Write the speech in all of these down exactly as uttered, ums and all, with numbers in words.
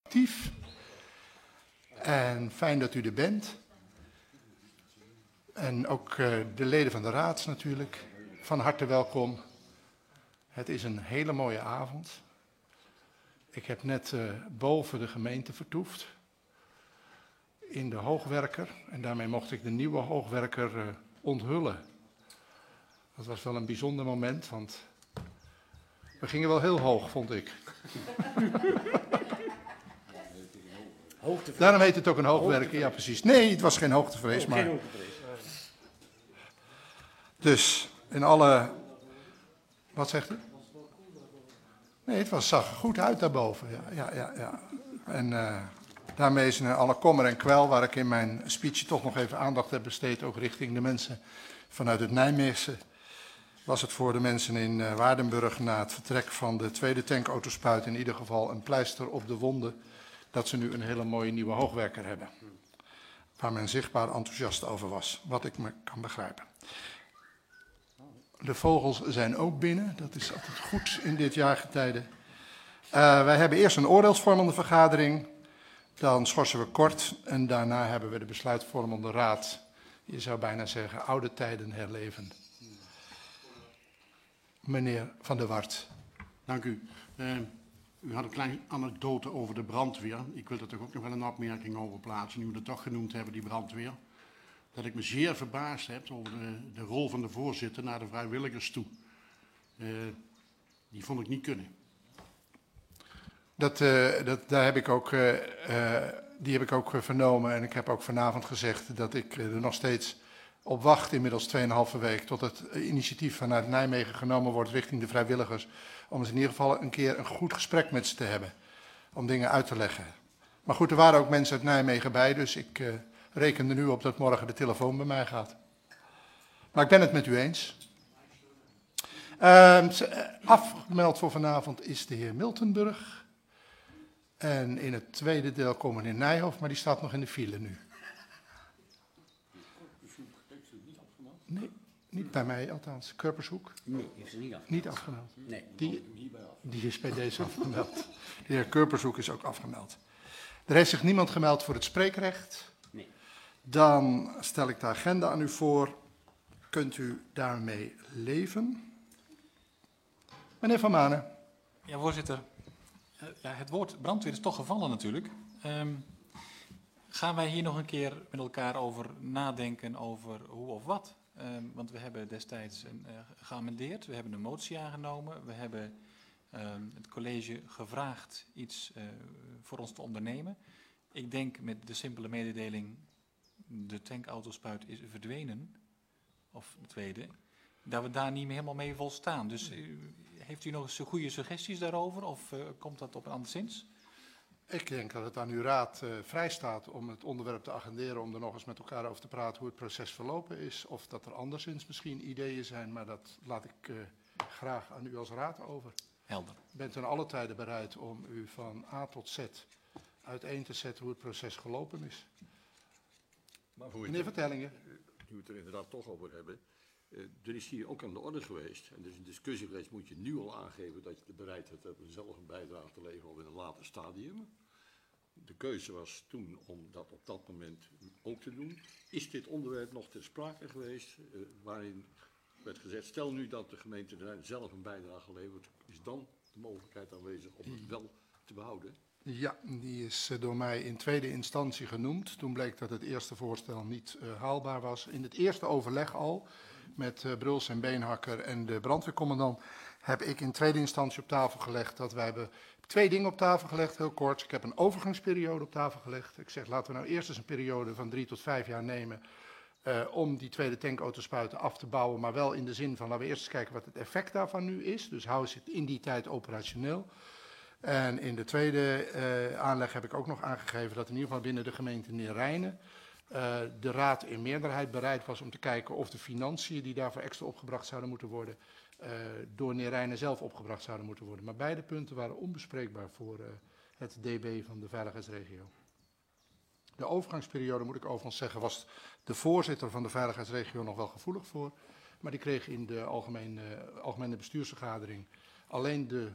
actief. En fijn dat u er bent. En ook uh, de leden van de raad natuurlijk, van harte welkom. Het is een hele mooie avond. Ik heb net uh, boven de gemeente vertoefd, in de hoogwerker. En daarmee mocht ik de nieuwe hoogwerker uh, onthullen. Dat was wel een bijzonder moment, want we gingen wel heel hoog, vond ik. Hoogtevrees. Daarom heet het ook een hoogwerker, ja precies. Nee, het was geen hoogtevrees, Oh, maar... geen hoogtevrees. Dus, in alle... Wat zegt u? Nee, het was, zag er goed uit daarboven, ja, ja, ja. ja. En uh, daarmee is in alle kommer en kwel, waar ik in mijn speech toch nog even aandacht heb besteed, ook richting de mensen vanuit het Nijmeegse, was het voor de mensen in uh, Waardenburg na het vertrek van de tweede tankautospuit in ieder geval een pleister op de wonden, dat ze nu een hele mooie nieuwe hoogwerker hebben. Waar men zichtbaar enthousiast over was, wat ik me kan begrijpen. De vogels zijn ook binnen, dat is altijd goed in dit jaargetijde. Uh, wij hebben eerst een oordeelsvormende vergadering, dan schorsen we kort en daarna hebben we de besluitvormende raad. Je zou bijna zeggen, oude tijden herleven. Meneer Van der Wart. Dank u. Uh, u had een kleine anekdote over de brandweer. Ik wil er toch ook nog wel een opmerking over plaatsen, nu we het toch genoemd hebben, die brandweer. Dat ik me zeer verbaasd heb over de, de rol van de voorzitter naar de vrijwilligers toe. Uh, die vond ik niet kunnen. Dat, uh, dat, daar heb ik ook, uh, uh, die heb ik ook uh, vernomen en ik heb ook vanavond gezegd dat ik uh, er nog steeds op wacht, inmiddels tweeënhalve week, tot het initiatief vanuit Nijmegen genomen wordt richting de vrijwilligers. Om eens in ieder geval een keer een goed gesprek met ze te hebben, om dingen uit te leggen. Maar goed, er waren ook mensen uit Nijmegen bij, dus ik uh, reken er nu op dat morgen de telefoon bij mij gaat. Maar ik ben het met u eens. Uh, afgemeld voor vanavond is de heer Miltenburg. En in het tweede deel komen we in Nijhoff, maar die staat nog in de file nu. Nee, niet bij mij althans. Kurpershoek? Nee, heeft ze niet afgemeld. Niet afgemeld. Nee. Die, die is bij deze afgemeld. De heer Kurpershoek is ook afgemeld. Er heeft zich niemand gemeld voor het spreekrecht. Nee. Dan stel ik de agenda aan u voor. Kunt u daarmee leven? Meneer Van Manen. Ja, voorzitter. Uh, ja, het woord brandweer is toch gevallen natuurlijk. Um, gaan wij hier nog een keer met elkaar over nadenken over hoe of wat? Um, want we hebben destijds een, uh, geamendeerd, we hebben een motie aangenomen, we hebben um, het college gevraagd iets uh, voor ons te ondernemen. Ik denk met de simpele mededeling, de tankautospuit is verdwenen, of de tweede, dat we daar niet meer helemaal mee volstaan. Dus uh, heeft u nog eens goede suggesties daarover of uh, komt dat op een anderszins? Ik denk dat het aan uw raad uh, vrij staat om het onderwerp te agenderen, om er nog eens met elkaar over te praten hoe het proces verlopen is. Of dat er anderszins misschien ideeën zijn, maar dat laat ik uh, graag aan u als raad over. Helder. Bent u in alle tijden bereid om u van A tot Z uiteen te zetten hoe het proces gelopen is? Maar Meneer Vertellingen. Nu we het er inderdaad toch over hebben. Uh, er is hier ook aan de orde geweest, en er is een discussie geweest, moet je nu al aangeven dat je de bereidheid hebt om zelf een bijdrage te leveren of in een later stadium. De keuze was toen om dat op dat moment ook te doen. Is dit onderwerp nog ter sprake geweest, uh, waarin werd gezegd, stel nu dat de gemeente zelf een bijdrage levert, is dan de mogelijkheid aanwezig om het wel te behouden? Ja, die is door mij in tweede instantie genoemd. Toen bleek dat het eerste voorstel niet uh, haalbaar was. In het eerste overleg al, met uh, Bruls en Beenhakker en de brandweercommandant, heb ik in tweede instantie op tafel gelegd dat wij hebben twee dingen op tafel gelegd, heel kort. Ik heb een overgangsperiode op tafel gelegd. Ik zeg, laten we nou eerst eens een periode van drie tot vijf jaar nemen uh, om die tweede tankauto-spuiten af te bouwen, maar wel in de zin van, laten we eerst eens kijken wat het effect daarvan nu is. Dus hou ze het in die tijd operationeel. En in de tweede uh, aanleg heb ik ook nog aangegeven dat in ieder geval binnen de gemeente Neerijnen uh, de raad in meerderheid bereid was om te kijken of de financiën die daarvoor extra opgebracht zouden moeten worden, uh, door Neerijnen zelf opgebracht zouden moeten worden. Maar beide punten waren onbespreekbaar voor uh, het D B van de veiligheidsregio. De overgangsperiode, moet ik overigens zeggen, was de voorzitter van de veiligheidsregio nog wel gevoelig voor. Maar die kreeg in de algemene, uh, algemene bestuursvergadering alleen de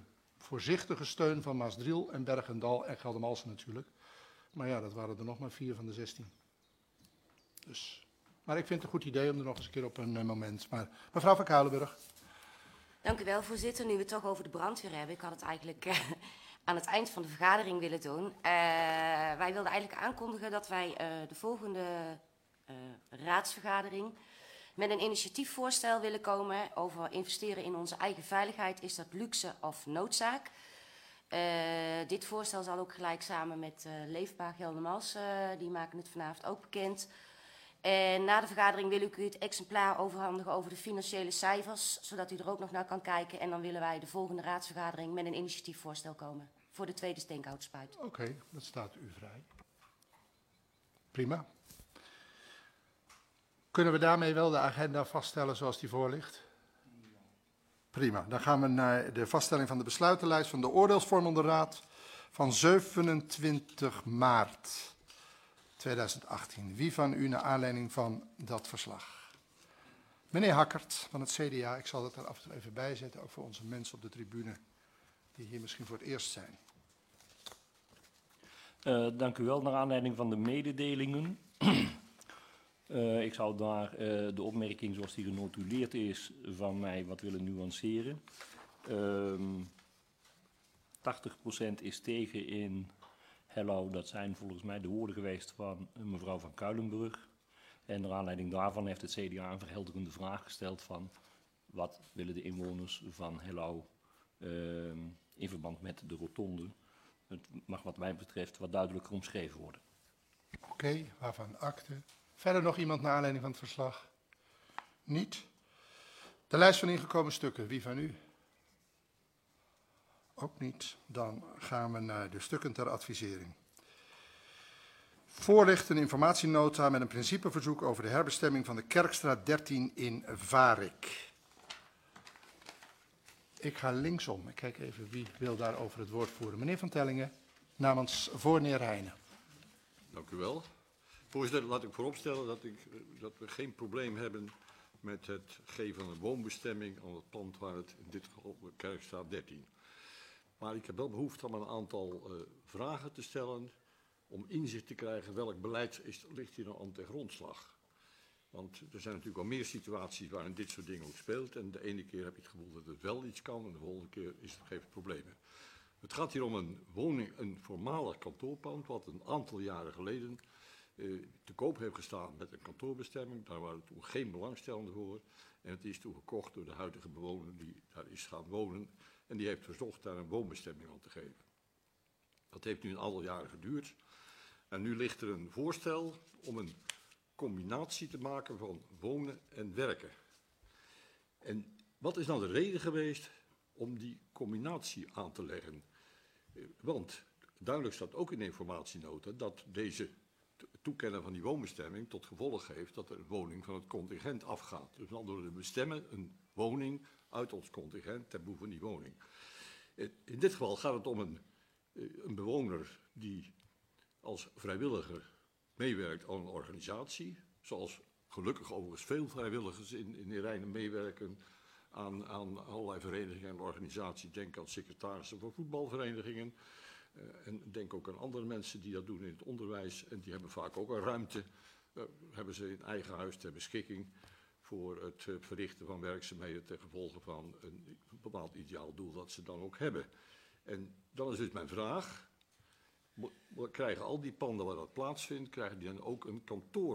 voorzichtige steun van Maasdriel en Bergendal en Geldermalsen natuurlijk. Maar ja, dat waren er nog maar vier van de zestien. Dus, maar ik vind het een goed idee om er nog eens een keer op een uh, moment. Maar mevrouw van Kuilenburg. Dank u wel, voorzitter. Nu we het toch over de brandweer hebben. Ik had het eigenlijk uh, aan het eind van de vergadering willen doen. Uh, wij wilden eigenlijk aankondigen dat wij uh, de volgende uh, raadsvergadering met een initiatiefvoorstel willen komen over investeren in onze eigen veiligheid. Is dat luxe of noodzaak? Uh, dit voorstel zal ook gelijk samen met uh, Leefbaar Geldermalsen, uh, die maken het vanavond ook bekend. En na de vergadering wil ik u het exemplaar overhandigen over de financiële cijfers, zodat u er ook nog naar kan kijken. En dan willen wij de volgende raadsvergadering met een initiatiefvoorstel komen voor de tweede steenkoutspuit. Oké, okay, dat staat u vrij. Prima. Kunnen we daarmee wel de agenda vaststellen zoals die voor ligt? Prima. Dan gaan we naar de vaststelling van de besluitenlijst van de oordeelsvormende raad van zevenentwintig maart tweeduizend achttien. Wie van u naar aanleiding van dat verslag? Meneer Hakkert van het C D A, ik zal het er af en toe even bij zetten, ook voor onze mensen op de tribune die hier misschien voor het eerst zijn. Uh, dank u wel. Naar aanleiding van de mededelingen. Uh, ik zou daar uh, de opmerking zoals die genotuleerd is van mij wat willen nuanceren. Um, tachtig procent is tegen in Hello, dat zijn volgens mij de woorden geweest van mevrouw van Kuilenburg. En naar aanleiding daarvan heeft het C D A een verhelderende vraag gesteld van wat willen de inwoners van Hello uh, in verband met de rotonde. Het mag wat mij betreft wat duidelijker omschreven worden. Oké, okay, waarvan akte. Verder nog iemand naar aanleiding van het verslag? Niet. De lijst van ingekomen stukken, wie van u? Ook niet. Dan gaan we naar de stukken ter advisering. Voor ligt een informatienota met een principeverzoek over de herbestemming van de Kerkstraat dertien in Varik. Ik ga linksom. Ik kijk even wie wil daarover het woord voeren. Meneer Van Tellingen, namens voorneer Heijnen. Dank u wel. Voorzitter, laat ik vooropstellen dat, ik, dat we geen probleem hebben met het geven van een woonbestemming aan het pand waar het in dit geval Kerkstraat dertien. Maar ik heb wel behoefte om een aantal uh, vragen te stellen om inzicht te krijgen welk beleid is, ligt hier nou aan ten grondslag. Want er zijn natuurlijk wel meer situaties waarin dit soort dingen ook speelt. En de ene keer heb je het gevoel dat het wel iets kan en de volgende keer is het, geeft het problemen. Het gaat hier om een woning, een voormalig kantoorpand wat een aantal jaren geleden uh, te koop heeft gestaan met een kantoorbestemming. Daar waren toen geen belangstellenden voor. En het is toen gekocht door de huidige bewoner die daar is gaan wonen. En die heeft verzocht daar een woonbestemming aan te geven. Dat heeft nu een aantal jaren geduurd. En nu ligt er een voorstel om een combinatie te maken van wonen en werken. En wat is nou de reden geweest om die combinatie aan te leggen? Want duidelijk staat ook in de informatienota dat deze toekennen van die woonbestemming tot gevolg heeft dat er een woning van het contingent afgaat. Dus met andere woorden, we bestemmen een woning uit ons contingent ten behoeve van die woning. In dit geval gaat het om een, een bewoner die als vrijwilliger meewerkt aan een organisatie, zoals gelukkig overigens veel vrijwilligers in, in Rijnen meewerken aan, aan allerlei verenigingen en organisaties. Denk aan secretarissen van voetbalverenigingen uh, en denk ook aan andere mensen die dat doen in het onderwijs. En die hebben vaak ook een ruimte, uh, hebben ze in eigen huis ter beschikking voor het uh, verrichten van werkzaamheden ten gevolge van een bepaald ideaal doel dat ze dan ook hebben. En dan is dus mijn vraag, krijgen al die panden waar dat plaatsvindt, krijgen die dan ook een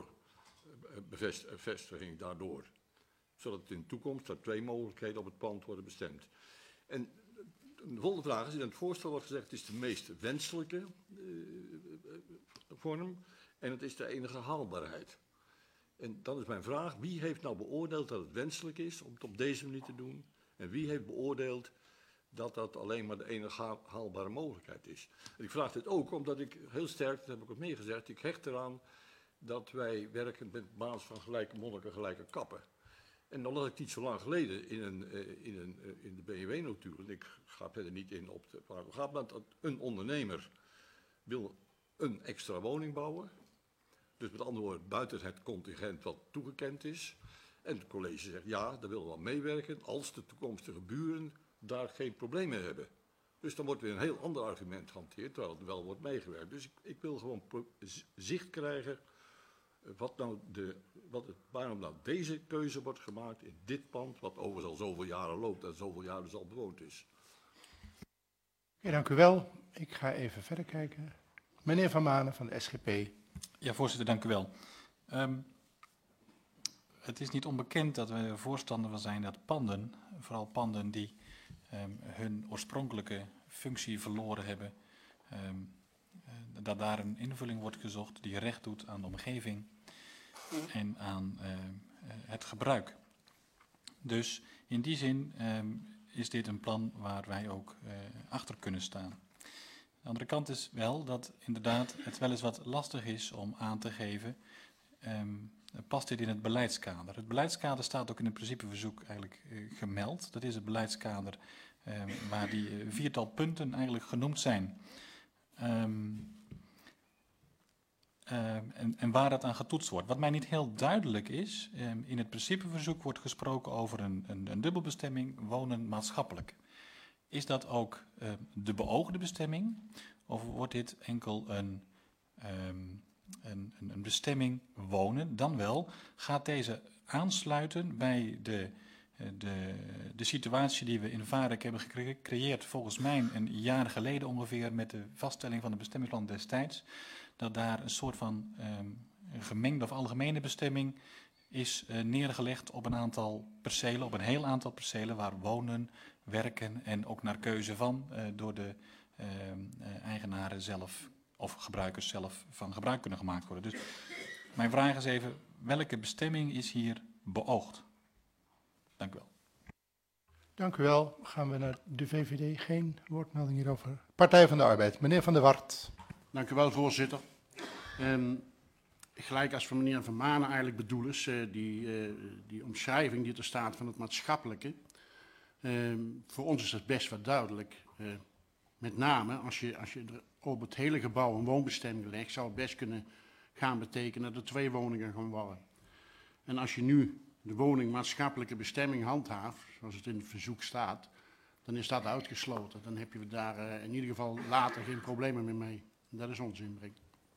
kantoorbevestiging daardoor? Zodat in de toekomst er twee mogelijkheden op het pand worden bestemd. En de volgende vraag is, in het voorstel wordt gezegd, het is de meest wenselijke uh, vorm en het is de enige haalbaarheid. En dan is mijn vraag, wie heeft nou beoordeeld dat het wenselijk is om het op deze manier te doen? En wie heeft beoordeeld dat dat alleen maar de enige haalbare mogelijkheid is? En ik vraag dit ook omdat ik heel sterk, dat heb ik ook meer gezegd, ik hecht eraan dat wij werken met basis van gelijke monniken, gelijke kappen. En dan las ik niet zo lang geleden in, een, uh, in, een, uh, in de B M W-notulen, ik ga verder niet in op de paragraaf, maar dat een ondernemer wil een extra woning bouwen. Dus met andere woorden, buiten het contingent wat toegekend is. En het college zegt, ja, daar willen we wel meewerken als de toekomstige buren daar geen probleem mee hebben. Dus dan wordt weer een heel ander argument gehanteerd, terwijl het wel wordt meegewerkt. Dus ik, ik wil gewoon zicht krijgen wat nou de, wat het, waarom nou deze keuze wordt gemaakt in dit pand, wat overigens al zoveel jaren loopt en zoveel jaren dus al bewoond is. Okay, dank u wel. Ik ga even verder kijken. Meneer Van Manen van de S G P. Ja, voorzitter, dank u wel. Um, het is niet onbekend dat we er voorstander van zijn dat panden, vooral panden die um, hun oorspronkelijke functie verloren hebben, um, uh, dat daar een invulling wordt gezocht die recht doet aan de omgeving en aan uh, uh, het gebruik. Dus in die zin um, is dit een plan waar wij ook uh, achter kunnen staan. De andere kant is wel dat inderdaad het wel eens wat lastig is om aan te geven, um, past dit in het beleidskader? Het beleidskader staat ook in het principeverzoek eigenlijk uh, gemeld. Dat is het beleidskader um, waar die uh, viertal punten eigenlijk genoemd zijn. Um, uh, en, en waar dat aan getoetst wordt. Wat mij niet heel duidelijk is, um, in het principeverzoek wordt gesproken over een, een, een dubbelbestemming wonen maatschappelijk. Is dat ook uh, de beoogde bestemming of wordt dit enkel een, um, een, een bestemming wonen? Dan wel, gaat deze aansluiten bij de, de, de situatie die we in Varek hebben gecreëerd, volgens mij een jaar geleden ongeveer, met de vaststelling van het bestemmingsplan destijds, dat daar een soort van um, gemengde of algemene bestemming is uh, neergelegd op een aantal percelen, op een heel aantal percelen waar wonen, werken en ook naar keuze van uh, door de uh, uh, eigenaren zelf of gebruikers zelf van gebruik kunnen gemaakt worden. Dus mijn vraag is even, welke bestemming is hier beoogd? Dank u wel. Dank u wel. Gaan we naar de V V D. Geen woordmelding hierover. Partij van de Arbeid. Meneer Van der Wart. Dank u wel, voorzitter. Um, gelijk als van meneer Van Manen eigenlijk bedoel is, uh, die, uh, die omschrijving die er staat van het maatschappelijke. Um, voor ons is dat best wat duidelijk. Uh, met name als je, als je er op het hele gebouw een woonbestemming legt, zou het best kunnen gaan betekenen dat er twee woningen gaan worden. En als je nu de woning maatschappelijke bestemming handhaaft, zoals het in het verzoek staat, dan is dat uitgesloten. Dan heb je daar uh, in ieder geval later geen problemen meer mee. En dat is onze inbreng.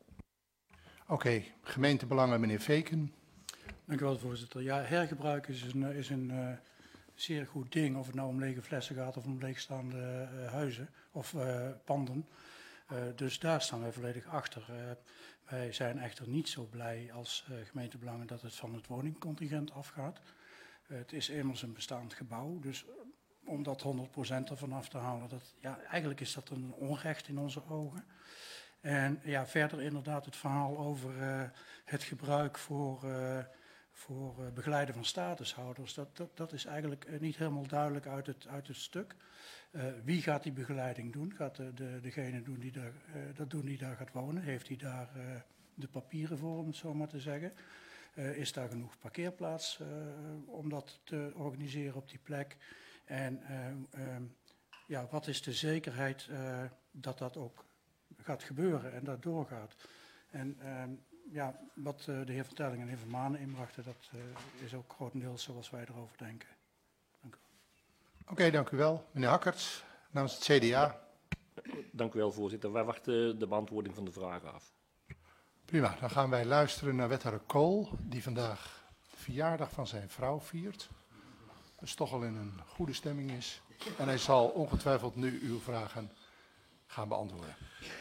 Oké, okay, gemeentebelangen, meneer Veken. Dank u wel, voorzitter. Ja, hergebruik is een, is een uh, zeer goed ding, of het nou om lege flessen gaat of om leegstaande uh, huizen of uh, panden. Uh, dus daar staan wij volledig achter. Uh, wij zijn echter niet zo blij als uh, gemeentebelangen dat het van het woningcontingent afgaat. Uh, het is immers een bestaand gebouw, dus om dat honderd procent ervan af te halen, dat, ja, eigenlijk is dat een onrecht in onze ogen. En ja, verder inderdaad het verhaal over uh, het gebruik voor, uh, voor uh, begeleiden van statushouders. Dat, dat, dat is eigenlijk uh, niet helemaal duidelijk uit het, uit het stuk. Uh, wie gaat die begeleiding doen? Gaat de, de, degene doen die daar, uh, dat doen die daar gaat wonen? Heeft hij daar uh, de papieren voor, om het zo maar te zeggen? Uh, is daar genoeg parkeerplaats uh, om dat te organiseren op die plek? En uh, uh, ja, wat is de zekerheid uh, dat dat ook gaat gebeuren en dat doorgaat? En uh, ja, wat uh, de heer Van Telling en de heer Van Manen inbrachten, dat uh, is ook grotendeels zoals wij erover denken. Dank u. Oké, okay, dank u wel. Meneer Hakkerts, namens het C D A. Dank u wel, voorzitter. Wij wachten de beantwoording van de vraag af. Prima, dan gaan wij luisteren naar wethouder Kool, die vandaag de verjaardag van zijn vrouw viert. Dus toch al in een goede stemming is. En hij zal ongetwijfeld nu uw vragen gaan beantwoorden.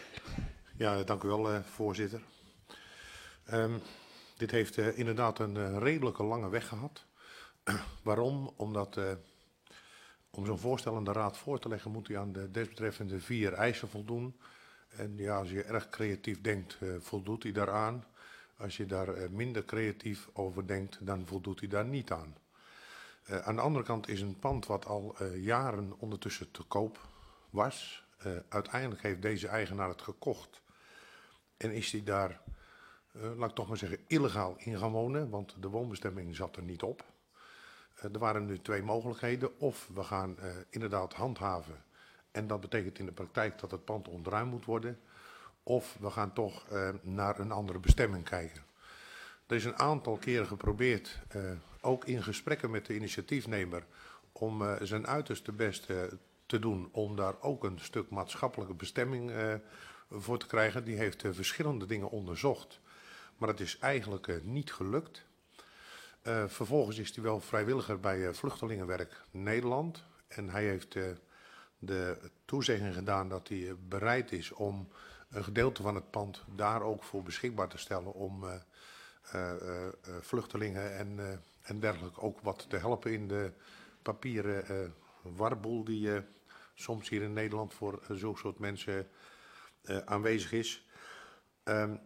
Ja, dank u wel, uh, voorzitter. Um, dit heeft uh, inderdaad een uh, redelijke lange weg gehad. Waarom? Omdat uh, om zo'n voorstel aan de raad voor te leggen, moet u aan de desbetreffende vier eisen voldoen. En ja, als je erg creatief denkt, uh, voldoet hij daaraan. Als je daar uh, minder creatief over denkt, dan voldoet hij daar niet aan. Uh, aan de andere kant is een pand wat al uh, jaren ondertussen te koop was. Uh, uiteindelijk heeft deze eigenaar het gekocht. En is hij daar, uh, laat ik toch maar zeggen, illegaal in gaan wonen. Want de woonbestemming zat er niet op. Uh, er waren nu twee mogelijkheden. Of we gaan uh, inderdaad handhaven. En dat betekent in de praktijk dat het pand ontruimd moet worden. Of we gaan toch uh, naar een andere bestemming kijken. Er is een aantal keren geprobeerd, uh, ook in gesprekken met de initiatiefnemer, om uh, zijn uiterste best uh, te doen om daar ook een stuk maatschappelijke bestemming uh, voor te krijgen. Die heeft uh, verschillende dingen onderzocht, maar het is eigenlijk uh, niet gelukt. Uh, vervolgens is hij wel vrijwilliger bij uh, Vluchtelingenwerk Nederland en hij heeft uh, de toezegging gedaan dat hij uh, bereid is om een gedeelte van het pand daar ook voor beschikbaar te stellen om uh, uh, uh, vluchtelingen en, uh, en dergelijke ook wat te helpen in de papieren uh, warboel die uh, soms hier in Nederland voor uh, zo'n soort mensen uh, aanwezig is. Um,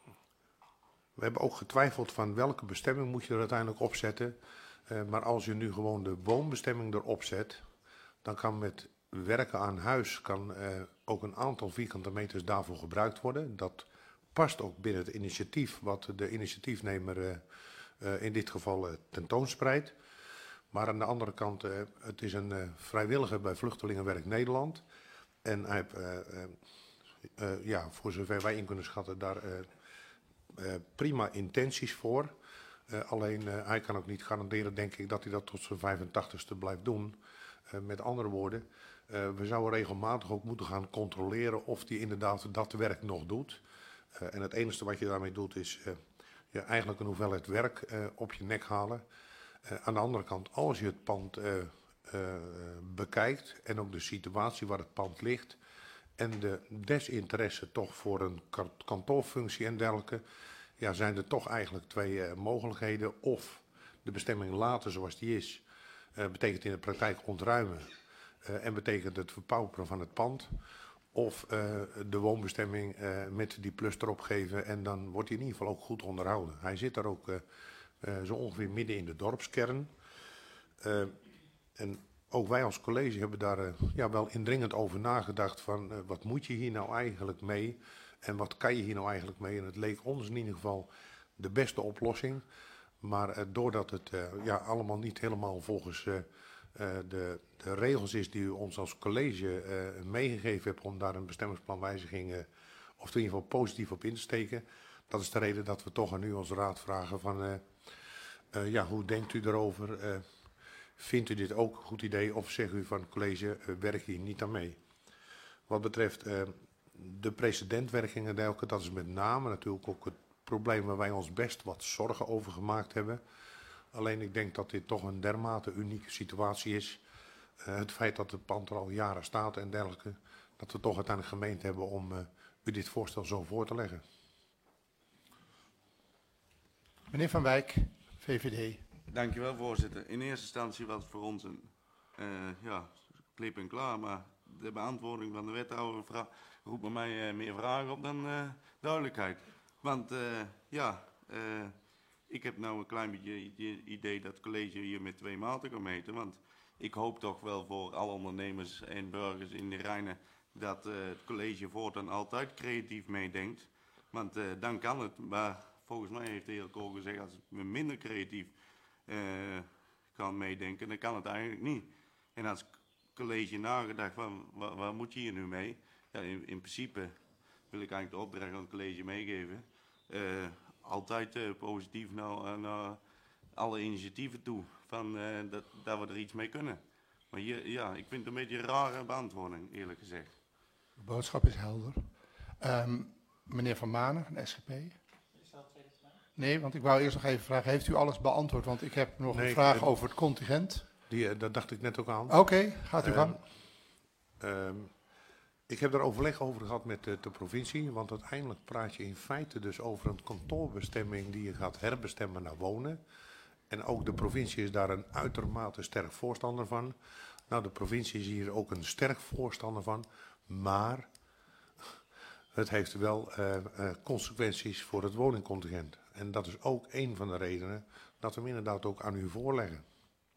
we hebben ook getwijfeld van welke bestemming moet je er uiteindelijk opzetten. Uh, maar als je nu gewoon de woonbestemming erop zet, dan kan met werken aan huis kan, uh, ook een aantal vierkante meters daarvoor gebruikt worden. Dat past ook binnen het initiatief wat de initiatiefnemer uh, uh, in dit geval uh, tentoonspreidt. Maar aan de andere kant, uh, het is een uh, vrijwilliger bij Vluchtelingenwerk Nederland. En hij heeft, uh, uh, uh, ja, voor zover wij in kunnen schatten, daar uh, uh, prima intenties voor. Uh, alleen uh, hij kan ook niet garanderen, denk ik, dat hij dat tot zijn vijfentachtigste blijft doen. Uh, met andere woorden, uh, we zouden regelmatig ook moeten gaan controleren of hij inderdaad dat werk nog doet. Uh, en het enige wat je daarmee doet is uh, ja, eigenlijk een hoeveelheid werk uh, op je nek halen. Uh, aan de andere kant, als je het pand uh, uh, bekijkt en ook de situatie waar het pand ligt en de desinteresse toch voor een kantoorfunctie en dergelijke, ja, zijn er toch eigenlijk twee uh, mogelijkheden. Of de bestemming laten zoals die is, uh, betekent in de praktijk ontruimen uh, en betekent het verpauperen van het pand. Of uh, de woonbestemming uh, met die plus erop geven en dan wordt hij in ieder geval ook goed onderhouden. Hij zit daar ook uh, uh, zo ongeveer midden in de dorpskern. Uh, en ook wij als college hebben daar uh, ja, wel indringend over nagedacht van uh, wat moet je hier nou eigenlijk mee en wat kan je hier nou eigenlijk mee. En het leek ons in ieder geval de beste oplossing. Maar uh, doordat het uh, ja, allemaal niet helemaal volgens uh, uh, de, de regels is die u ons als college uh, meegegeven hebt om daar een bestemmingsplanwijziging uh, of er in ieder geval positief op in te steken. Dat is de reden dat we toch aan u als raad vragen van uh, uh, ja, hoe denkt u erover? Uh, vindt u dit ook een goed idee of zegt u van college uh, werk hier niet aan mee? Wat betreft uh, de precedentwerking en dergelijke, dat is met name natuurlijk ook het probleem waar wij ons best wat zorgen over gemaakt hebben. Alleen ik denk dat dit toch een dermate unieke situatie is. Uh, het feit dat het pand er al jaren staat en dergelijke, dat we toch uiteindelijk gemeend hebben om uh, u dit voorstel zo voor te leggen. Meneer Van Wijk, V V D. Dank u wel, voorzitter. In eerste instantie was het voor ons een uh, ja, klip en klaar, maar de beantwoording van de wethouder roept bij mij uh, meer vragen op dan uh, duidelijkheid. Want uh, ja, uh, ik heb nou een klein beetje idee dat het college hier met twee maten kan meten. Want ik hoop toch wel voor alle ondernemers en burgers in de Rijnen dat uh, het college voortaan altijd creatief meedenkt. Want uh, dan kan het, maar volgens mij heeft de heer Kool gezegd, als we minder creatief uh, kan meedenken, dan kan het eigenlijk niet. En als college nagedacht van, waar, waar moet je hier nu mee? Ja, in, in principe wil ik eigenlijk de opdracht aan het college meegeven. Uh, altijd uh, positief naar, naar alle initiatieven toe, van, uh, dat, dat we er iets mee kunnen. Maar hier, ja, ik vind het een beetje een rare beantwoording, eerlijk gezegd. De boodschap is helder. Um, meneer Van Manen van S G P. Nee, want ik wou eerst nog even vragen, heeft u alles beantwoord? Want ik heb nog nee, een vraag ik, over het contingent. Die, uh, dat dacht ik net ook aan. Oké, okay, gaat u uh, gang. Uh, ik heb daar overleg over gehad met uh, de provincie, want uiteindelijk praat je in feite dus over een kantoorbestemming die je gaat herbestemmen naar wonen. En ook de provincie is daar een uitermate sterk voorstander van. Nou, de provincie is hier ook een sterk voorstander van, maar het heeft wel uh, uh, consequenties voor het woningcontingent. En dat is ook een van de redenen dat we hem inderdaad ook aan u voorleggen.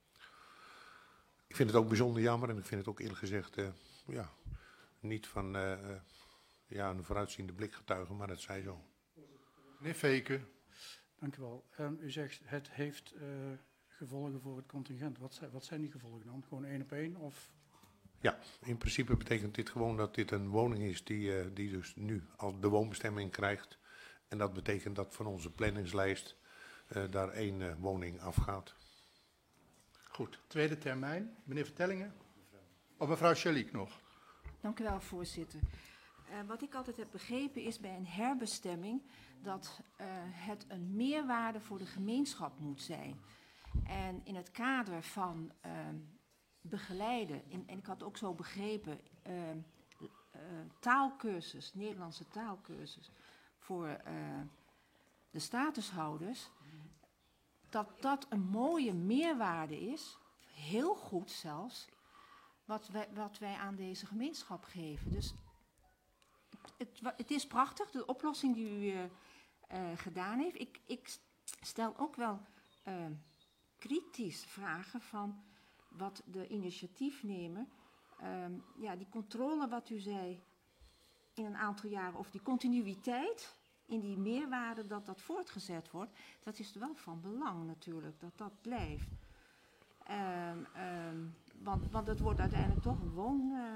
Ik vind het ook bijzonder jammer en ik vind het ook eerlijk gezegd uh, ja, niet van uh, uh, ja, een vooruitziende blik getuigen, maar het zij zo. Meneer Veke. Dank u wel. Um, u zegt het heeft uh, gevolgen voor het contingent. Wat zijn, wat zijn die gevolgen dan? Gewoon één op één? Of? Ja, in principe betekent dit gewoon dat dit een woning is die, uh, die dus nu al de woonbestemming krijgt. En dat betekent dat van onze planningslijst uh, daar één uh, woning afgaat. Goed, tweede termijn. Meneer Vertellingen. Of mevrouw Schaliek nog. Dank u wel, voorzitter. Uh, wat ik altijd heb begrepen is bij een herbestemming dat uh, het een meerwaarde voor de gemeenschap moet zijn. En in het kader van uh, begeleiden, in, en ik had ook zo begrepen, uh, uh, taalkursus, Nederlandse taalkursus voor uh, de statushouders, dat dat een mooie meerwaarde is, heel goed zelfs, wat wij, wat wij aan deze gemeenschap geven. Dus het, het is prachtig, de oplossing die u uh, uh, gedaan heeft. Ik, ik stel ook wel uh, kritisch vragen van wat de initiatiefnemer, um, ja, die controle wat u zei in een aantal jaren, of die continuïteit in die meerwaarde, dat dat voortgezet wordt, dat is wel van belang natuurlijk, dat dat blijft. Um, um, want, want het wordt uiteindelijk toch een woon... Uh,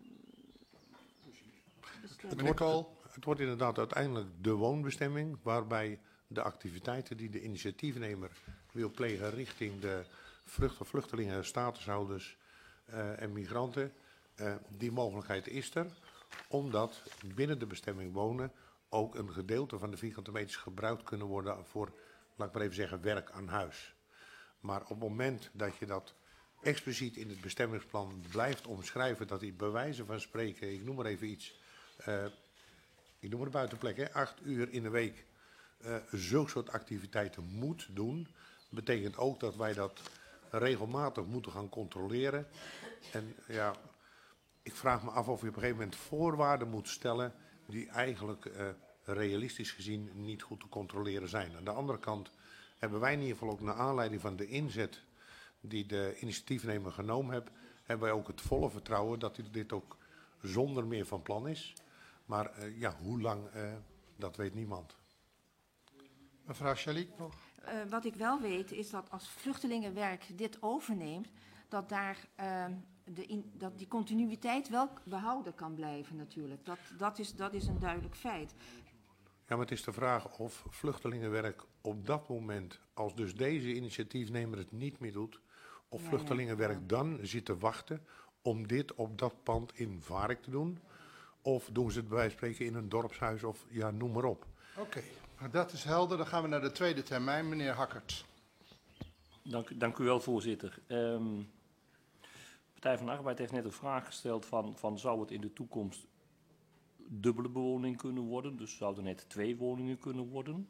het, wordt, het, het wordt inderdaad uiteindelijk de woonbestemming, waarbij de activiteiten die de initiatiefnemer wil plegen richting de vlucht- vluchtelingen, statushouders uh, en migranten, uh, die mogelijkheid is er, omdat binnen de bestemming wonen ook een gedeelte van de vierkante meters gebruikt kunnen worden voor, laat ik maar even zeggen, werk aan huis. Maar op het moment dat je dat expliciet in het bestemmingsplan blijft omschrijven, dat die bij wijze van spreken, ik noem maar even iets, uh, ik noem maar de buitenplek, hè, acht uur in de week uh, zulke soort activiteiten moet doen, betekent ook dat wij dat regelmatig moeten gaan controleren. En ja, ik vraag me af of je op een gegeven moment voorwaarden moet stellen die eigenlijk uh, realistisch gezien niet goed te controleren zijn. Aan de andere kant hebben wij in ieder geval ook naar aanleiding van de inzet die de initiatiefnemer genomen heeft, hebben wij ook het volle vertrouwen dat dit ook zonder meer van plan is. Maar uh, ja, hoe lang, uh, dat weet niemand. Mevrouw Schaliek nog? Uh, wat ik wel weet is dat als vluchtelingenwerk dit overneemt, dat daar uh, de in, dat die continuïteit wel behouden kan blijven natuurlijk. Dat, dat, is, dat is een duidelijk feit. Ja, maar het is de vraag of vluchtelingenwerk op dat moment, als dus deze initiatiefnemer het niet meer doet, of ja, vluchtelingenwerk ja, ja. dan zit te wachten om dit op dat pand in Varik te doen. Of doen ze het bij wijze van spreken in een dorpshuis of ja, noem maar op. Oké, okay, maar dat is helder. Dan gaan we naar de tweede termijn. Meneer Hakkert. Dank, dank u wel, voorzitter. Um, Partij van de Arbeid heeft net een vraag gesteld van, van zou het in de toekomst dubbele bewoning kunnen worden? Dus zouden net twee woningen kunnen worden?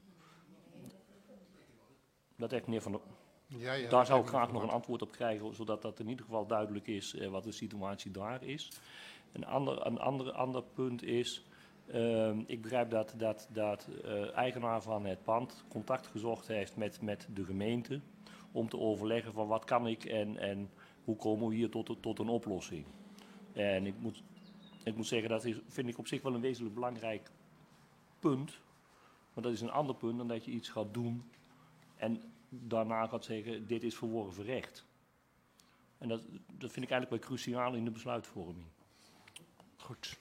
Dat heeft meneer Van der... Ja, ja, daar zou ik graag nog een antwoord op krijgen, zodat dat in ieder geval duidelijk is eh, wat de situatie daar is. Een ander, een ander, ander punt is, uh, ik begrijp dat, dat, dat uh, eigenaar van het pand contact gezocht heeft met, met de gemeente om te overleggen van wat kan ik en, en hoe komen we hier tot, tot een oplossing. En ik moet, ik moet zeggen, dat is, vind ik op zich wel een wezenlijk belangrijk punt. Maar dat is een ander punt dan dat je iets gaat doen en daarna gaat zeggen, dit is verworven recht. En dat, dat vind ik eigenlijk wel cruciaal in de besluitvorming. Goed.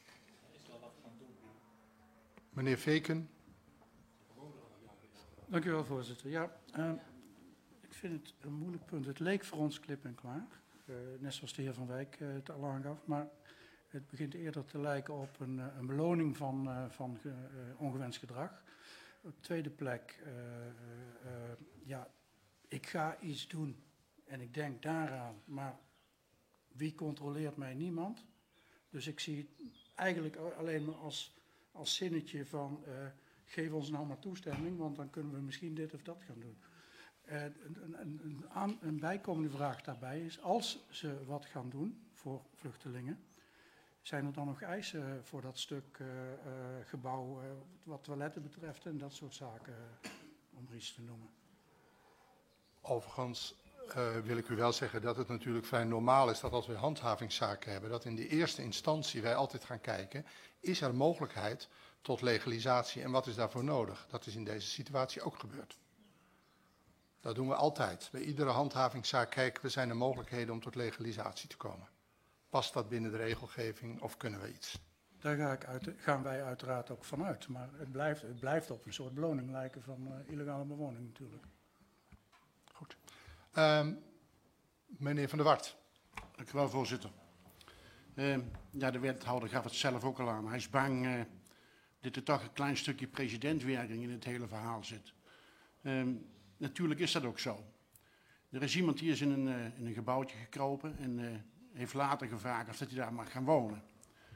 Meneer Veken. Dank u wel, voorzitter. Ja, uh, ik vind het een moeilijk punt. Het leek voor ons klip en klaar, uh, net zoals de heer Van Wijk uh, het al aangaf, maar het begint eerder te lijken op een, uh, een beloning van, uh, van uh, ongewenst gedrag. Op tweede plek, uh, uh, uh, ja, ik ga iets doen en ik denk daaraan, maar wie controleert mij? Niemand. Dus ik zie het eigenlijk alleen maar als, als zinnetje van uh, geef ons nou maar toestemming, want dan kunnen we misschien dit of dat gaan doen. Uh, een, een, een, aan, een bijkomende vraag daarbij is, als ze wat gaan doen voor vluchtelingen, zijn er dan nog eisen voor dat stuk uh, uh, gebouw, uh, wat toiletten betreft en dat soort zaken, uh, om er iets te noemen? Overigens uh, wil ik u wel zeggen dat het natuurlijk vrij normaal is dat als we handhavingszaken hebben, dat in de eerste instantie wij altijd gaan kijken, is er mogelijkheid tot legalisatie en wat is daarvoor nodig? Dat is in deze situatie ook gebeurd. Dat doen we altijd. Bij iedere handhavingszaak kijken we, zijn er mogelijkheden om tot legalisatie te komen. Past dat binnen de regelgeving of kunnen we iets? Daar ga ik uit, gaan wij uiteraard ook vanuit. Maar het blijft, het blijft op een soort beloning lijken van uh, illegale bewoning natuurlijk. Goed. Um, meneer Van der Wart. Dank u wel, voorzitter. Uh, ja, de wethouder gaf het zelf ook al aan. Hij is bang uh, dat er toch een klein stukje presidentwerking in het hele verhaal zit. Uh, natuurlijk is dat ook zo. Er is iemand die is in een, uh, in een gebouwtje gekropen en uh, heeft later gevraagd of dat hij daar mag gaan wonen.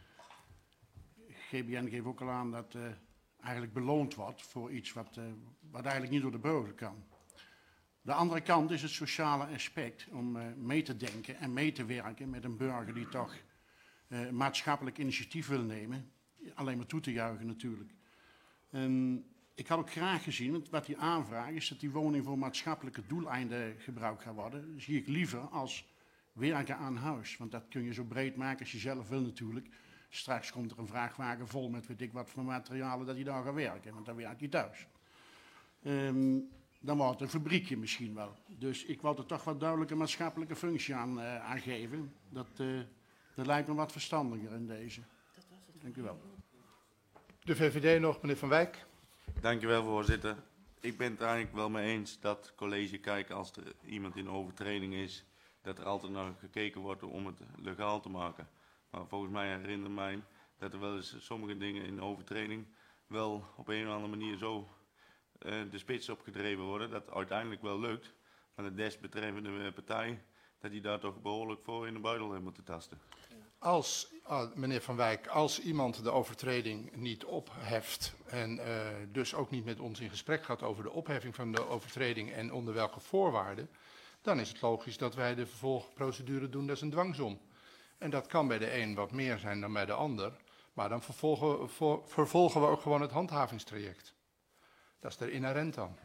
G B N geeft ook al aan dat uh, eigenlijk beloond wordt voor iets wat, uh, wat eigenlijk niet door de burger kan. De andere kant is het sociale aspect om uh, mee te denken en mee te werken met een burger die toch uh, maatschappelijk initiatief wil nemen. Alleen maar toe te juichen natuurlijk. Um, ik had ook graag gezien, want wat die aanvraag is dat die woning voor maatschappelijke doeleinden gebruikt gaat worden. Dat zie ik liever als werken aan huis. Want dat kun je zo breed maken als je zelf wil natuurlijk. Straks komt er een vrachtwagen vol met weet ik wat voor materialen dat hij daar gaat werken. Want dan werkt hij thuis. Um, dan wordt het een fabriekje misschien wel. Dus ik wou er toch wat duidelijke maatschappelijke functie aan, uh, aan geven. Dat, uh, dat lijkt me wat verstandiger in deze. Dank u wel. De V V D nog, meneer Van Wijk. Dank u wel, voorzitter. Ik ben het eigenlijk wel mee eens dat het college kijkt als er iemand in overtreding is, dat er altijd naar gekeken wordt om het legaal te maken. Maar volgens mij herinner mij dat er wel eens sommige dingen in overtreding wel op een of andere manier zo uh, de spits opgedreven worden, dat het uiteindelijk wel lukt. Maar de desbetreffende partij, dat die daar toch behoorlijk voor in de buidel heeft moeten tasten. Als, uh, meneer Van Wijk, als iemand de overtreding niet opheft en uh, dus ook niet met ons in gesprek gaat over de opheffing van de overtreding en onder welke voorwaarden, dan is het logisch dat wij de vervolgprocedure doen, dat is een dwangsom. En dat kan bij de een wat meer zijn dan bij de ander, maar dan vervolgen, voor, vervolgen we ook gewoon het handhavingstraject. Dat is er inherent aan.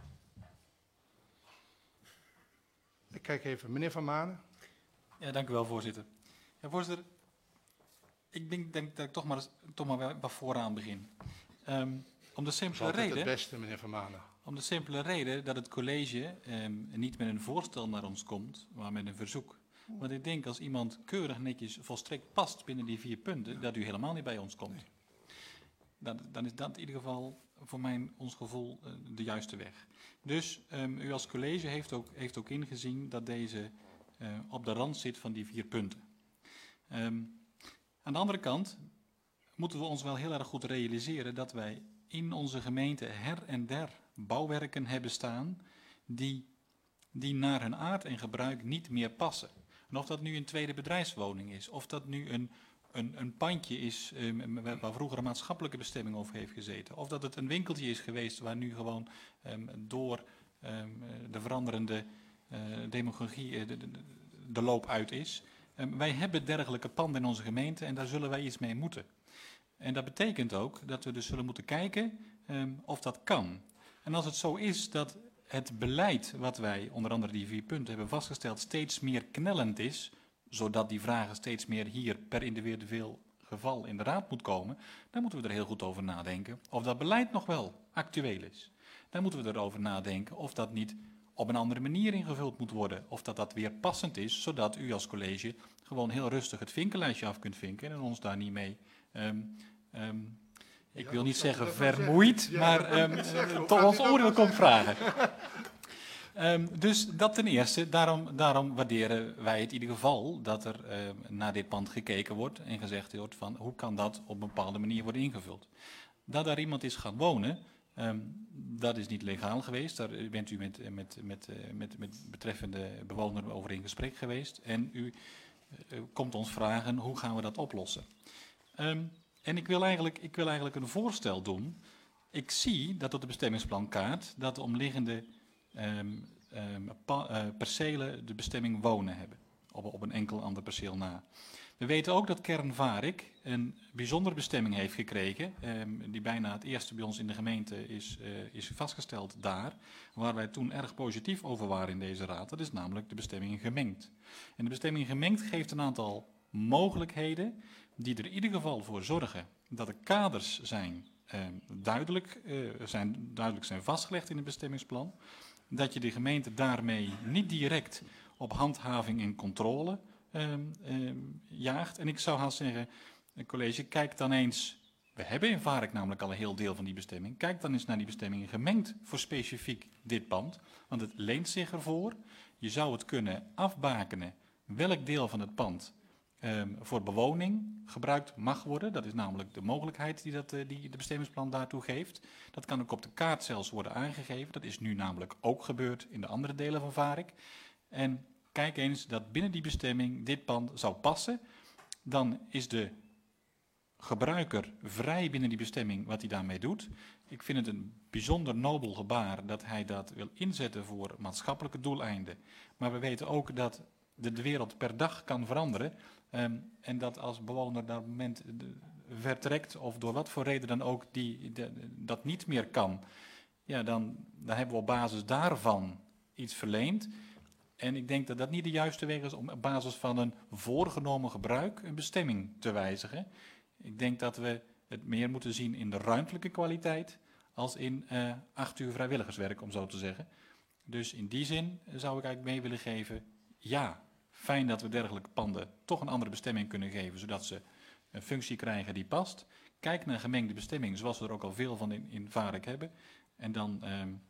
Ik kijk even, meneer Van Manen. Ja, dank u wel, voorzitter. Ja, voorzitter, ik denk, denk dat ik toch maar, toch maar wat vooraan begin. Um, om de simpele dat is reden. Het beste, meneer Van Manen. Om de simpele reden dat het college um, niet met een voorstel naar ons komt, maar met een verzoek. Want ik denk als iemand keurig netjes volstrekt past binnen die vier punten, dat u helemaal niet bij ons komt. Nee. Dan, dan is dat in ieder geval voor mijn, ons gevoel uh, de juiste weg. Dus um, u als college heeft ook, heeft ook ingezien dat deze uh, op de rand zit van die vier punten. Um, aan de andere kant moeten we ons wel heel erg goed realiseren dat wij in onze gemeente her en der bouwwerken hebben staan die, die naar hun aard en gebruik niet meer passen. En of dat nu een tweede bedrijfswoning is, of dat nu een, een, een pandje is um, waar vroeger een maatschappelijke bestemming over heeft gezeten, of dat het een winkeltje is geweest waar nu gewoon um, door um, de veranderende uh, demografie uh, de, de, de loop uit is. Um, wij hebben dergelijke panden in onze gemeente en daar zullen wij iets mee moeten. En dat betekent ook dat we dus zullen moeten kijken um, of dat kan. En als het zo is dat het beleid wat wij, onder andere die vier punten, hebben vastgesteld, steeds meer knellend is, zodat die vragen steeds meer hier per individueel geval in de raad moet komen, dan moeten we er heel goed over nadenken of dat beleid nog wel actueel is. Dan moeten we erover nadenken of dat niet op een andere manier ingevuld moet worden, of dat dat weer passend is, zodat u als college gewoon heel rustig het vinkenlijstje af kunt vinken en ons daar niet mee, um, um, ik wil niet zeggen vermoeid, maar um, uh, tot ons oordeel komt vragen. Um, dus dat ten eerste, daarom, daarom waarderen wij het in ieder geval dat er um, naar dit pand gekeken wordt en gezegd wordt van hoe kan dat op een bepaalde manier worden ingevuld. Dat daar iemand is gaan wonen, um, dat is niet legaal geweest. Daar bent u met, met, met, met, met betreffende bewoner over in gesprek geweest. En u uh, komt ons vragen hoe gaan we dat oplossen. Um, en ik wil, eigenlijk, ik wil eigenlijk een voorstel doen. Ik zie dat op de bestemmingsplankaart dat de omliggende um, um, pa, uh, percelen de bestemming wonen hebben. Op, op een enkel ander perceel na. We weten ook dat Kernvarik een bijzondere bestemming heeft gekregen, um, die bijna het eerste bij ons in de gemeente is, uh, is vastgesteld daar, waar wij toen erg positief over waren in deze raad. Dat is namelijk de bestemming gemengd. En de bestemming gemengd geeft een aantal mogelijkheden die er in ieder geval voor zorgen dat de kaders zijn, uh, duidelijk, uh, zijn, duidelijk zijn vastgelegd in het bestemmingsplan, dat je de gemeente daarmee niet direct op handhaving en controle Um, um, jaagt. En ik zou haast zeggen, college, kijk dan eens, we hebben in Varik namelijk al een heel deel van die bestemming, kijk dan eens naar die bestemmingen gemengd voor specifiek dit pand, want het leent zich ervoor. Je zou het kunnen afbakenen welk deel van het pand um, voor bewoning gebruikt mag worden. Dat is namelijk de mogelijkheid die, dat, uh, die de bestemmingsplan daartoe geeft. Dat kan ook op de kaart zelfs worden aangegeven. Dat is nu namelijk ook gebeurd in de andere delen van Varik. En kijk eens dat binnen die bestemming dit pand zou passen. Dan is de gebruiker vrij binnen die bestemming wat hij daarmee doet. Ik vind het een bijzonder nobel gebaar dat hij dat wil inzetten voor maatschappelijke doeleinden. Maar we weten ook dat de, de wereld per dag kan veranderen. Um, en dat als bewoner dat moment de, vertrekt of door wat voor reden dan ook die, de, dat niet meer kan. Ja, dan, dan hebben we op basis daarvan iets verleend. En ik denk dat dat niet de juiste weg is om op basis van een voorgenomen gebruik een bestemming te wijzigen. Ik denk dat we het meer moeten zien in de ruimtelijke kwaliteit als in uh, acht uur vrijwilligerswerk, om zo te zeggen. Dus in die zin zou ik eigenlijk mee willen geven, ja, fijn dat we dergelijke panden toch een andere bestemming kunnen geven, zodat ze een functie krijgen die past. Kijk naar gemengde bestemming, zoals we er ook al veel van in, in Varik hebben. En dan um,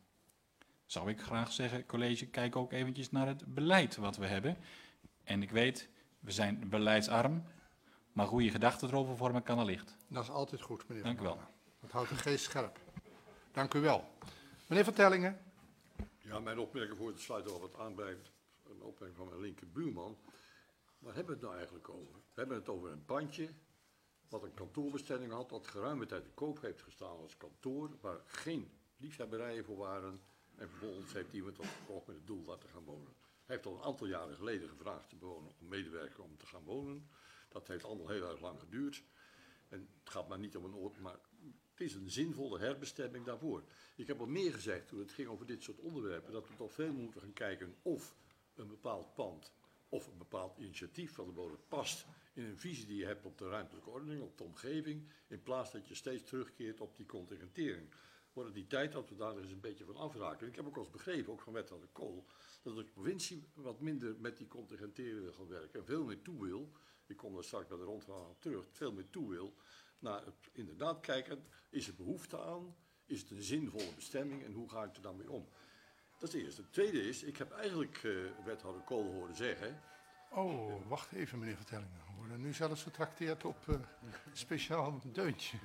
zou ik graag zeggen, college, kijk ook eventjes naar het beleid wat we hebben. En ik weet, we zijn beleidsarm, maar goede gedachten erover vormen kan allicht. Dat is altijd goed, meneer Dank u wel. Dat houdt de geest scherp. Dank u wel. Meneer Van Tellingen. Ja, mijn opmerking voor het sluit al wat aan bij een opmerking van mijn linkerbuurman. Waar hebben we het nou eigenlijk over? We hebben het over een pandje wat een kantoorbestemming had, dat geruime tijd te koop heeft gestaan als kantoor, waar geen liefhebberijen voor waren. En vervolgens heeft iemand dat gekocht met het doel daar te gaan wonen. Hij heeft al een aantal jaren geleden gevraagd de bewoner om medewerker om te gaan wonen. Dat heeft allemaal heel erg lang geduurd. En het gaat maar niet om een oord, maar het is een zinvolle herbestemming daarvoor. Ik heb al meer gezegd toen het ging over dit soort onderwerpen, dat we toch veel moeten gaan kijken of een bepaald pand of een bepaald initiatief van de bewoner past in een visie die je hebt op de ruimtelijke ordening, op de omgeving, in plaats dat je steeds terugkeert op die contingentering. Wordt het die tijd dat we daar eens een beetje van afraken. Ik heb ook al eens begrepen, ook van wethouder Kool, dat de provincie wat minder met die contingentering wil gaan werken en veel meer toe wil. Ik kom daar straks bij de rondvraag op terug, veel meer toe wil naar het inderdaad kijken, is er behoefte aan, is het een zinvolle bestemming en hoe ga ik er dan mee om? Dat is het eerste. Het tweede is, ik heb eigenlijk uh, wethouder Kool horen zeggen. Oh, wacht even meneer Van Tellingen. We worden nu zelfs getrakteerd op uh, speciaal deuntje.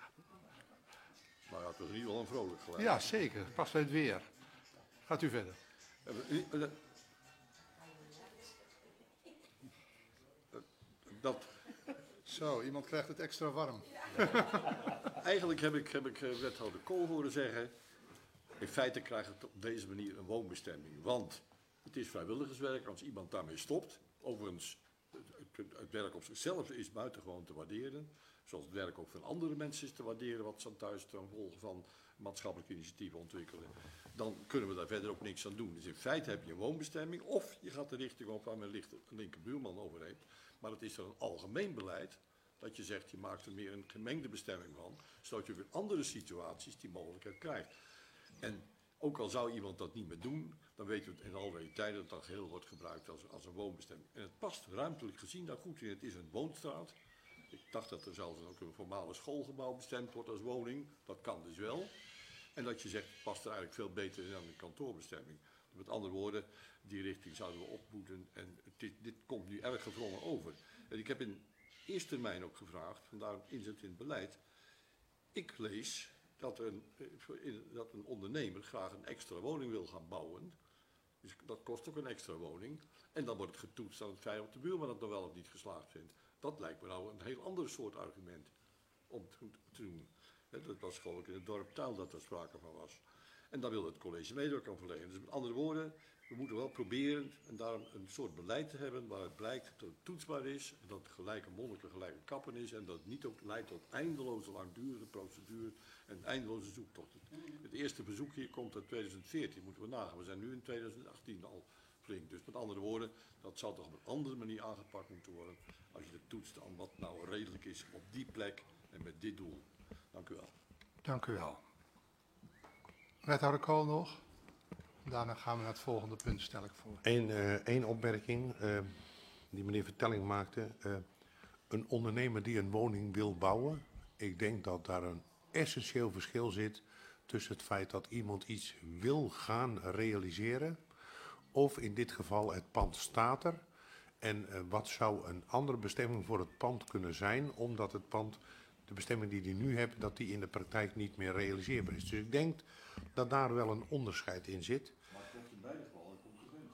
Nou ja, het was in ieder geval een vrolijk geluid. Ja, zeker. Pas bij het weer. Gaat u verder. Dat... Zo, iemand krijgt het extra warm. Eigenlijk heb ik, heb ik wethouder Kool horen zeggen, in feite krijgt het op deze manier een woonbestemming. Want het is vrijwilligerswerk als iemand daarmee stopt. Overigens, het, het werk op zichzelf is buitengewoon te waarderen. Zoals het werk ook van andere mensen is te waarderen, wat ze thuis ten gevolge van maatschappelijke initiatieven ontwikkelen. Dan kunnen we daar verder ook niks aan doen. Dus in feite heb je een woonbestemming, of je gaat de richting op waar mijn linkerbuurman over heeft. Maar het is er een algemeen beleid, dat je zegt, je maakt er meer een gemengde bestemming van, zodat je weer andere situaties die mogelijkheid krijgt. En ook al zou iemand dat niet meer doen, dan weten we in alle tijden dat het dan geheel wordt gebruikt als, als een woonbestemming. En het past ruimtelijk gezien daar goed in. Het is een woonstraat. Ik dacht dat er zelfs ook een formale schoolgebouw bestemd wordt als woning. Dat kan dus wel. En dat je zegt, het past er eigenlijk veel beter in dan een kantoorbestemming. Met andere woorden, die richting zouden we op moeten. En dit, dit komt nu erg gevrongen over. En ik heb in eerste termijn ook gevraagd, vandaar een inzet in het beleid. Ik lees dat een, dat een ondernemer graag een extra woning wil gaan bouwen. Dus dat kost ook een extra woning. En dan wordt het getoetst aan het feit of de buurman dat nog wel of niet geslaagd vindt. Dat lijkt me nou een heel ander soort argument om te, te doen. He, dat was geloof ik in het dorp Tuil dat er sprake van was. En daar wil het college mede ook aan verlenen. Dus met andere woorden, we moeten wel proberen en daarom een soort beleid te hebben waar het blijkt dat het toetsbaar is, dat het gelijke monniken gelijke kappen is en dat het niet ook leidt tot eindeloze langdurige procedures en eindeloze zoektochten. Het eerste verzoek hier komt uit tweeduizend veertien, moeten we nagaan. We zijn nu in tweeduizend achttien al flink. Dus met andere woorden, dat zal toch op een andere manier aangepakt moeten worden als je het toetst aan wat nou redelijk is op die plek en met dit doel. Dank u wel. Dank u wel. Wethouder Kool nog. Daarna gaan we naar het volgende punt, stel ik voor. Eén uh, één opmerking uh, die meneer Vertelling maakte. Uh, een ondernemer die een woning wil bouwen. Ik denk dat daar een essentieel verschil zit tussen het feit dat iemand iets wil gaan realiseren. Of in dit geval het pand staat er. En uh, wat zou een andere bestemming voor het pand kunnen zijn, omdat het pand, de bestemming die die nu hebt, dat die in de praktijk niet meer realiseerbaar is. Dus ik denk dat daar wel een onderscheid in zit. Maar het kost in beide gevallen een contingent.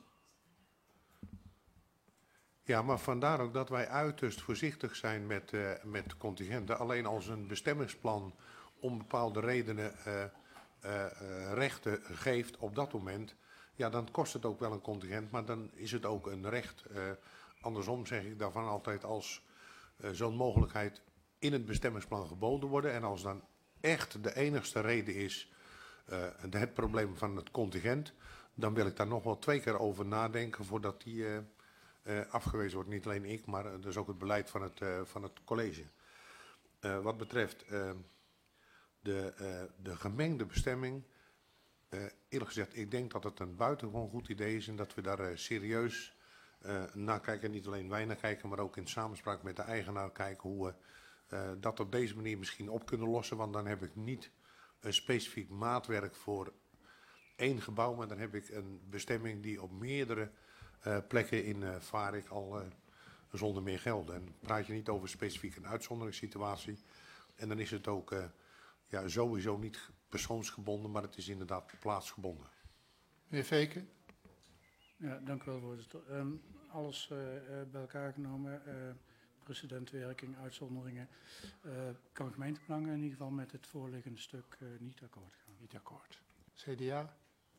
Ja, maar vandaar ook dat wij uiterst voorzichtig zijn met, uh, met contingenten. Alleen als een bestemmingsplan om bepaalde redenen uh, uh, uh, rechten geeft op dat moment, ja, dan kost het ook wel een contingent, maar dan is het ook een recht. Uh, andersom zeg ik daarvan altijd, als uh, zo'n mogelijkheid in het bestemmingsplan geboden wordt en als dan echt de enigste reden is uh, het probleem van het contingent, dan wil ik daar nog wel twee keer over nadenken voordat die uh, uh, afgewezen wordt. Niet alleen ik, maar uh, dus ook het beleid van het, uh, van het college. Uh, wat betreft uh, de, uh, de gemengde bestemming, uh, eerlijk gezegd, ik denk dat het een buitengewoon goed idee is en dat we daar uh, serieus uh, naar kijken. Niet alleen wij naar kijken, maar ook in samenspraak met de eigenaar kijken hoe we uh, dat op deze manier misschien op kunnen lossen. Want dan heb ik niet een specifiek maatwerk voor één gebouw, maar dan heb ik een bestemming die op meerdere uh, plekken in uh, Varik al uh, zonder meer gelden. En praat je niet over specifiek een uitzonderingssituatie. En dan is het ook uh, ja, sowieso niet persoonsgebonden, maar het is inderdaad plaatsgebonden. Meneer Veken? Ja, dank u wel, voorzitter. Um, alles uh, uh, bij elkaar genomen, uh, precedentwerking, uitzonderingen, uh, kan gemeentebelangen in ieder geval met het voorliggende stuk uh, niet akkoord gaan. Niet akkoord. C D A?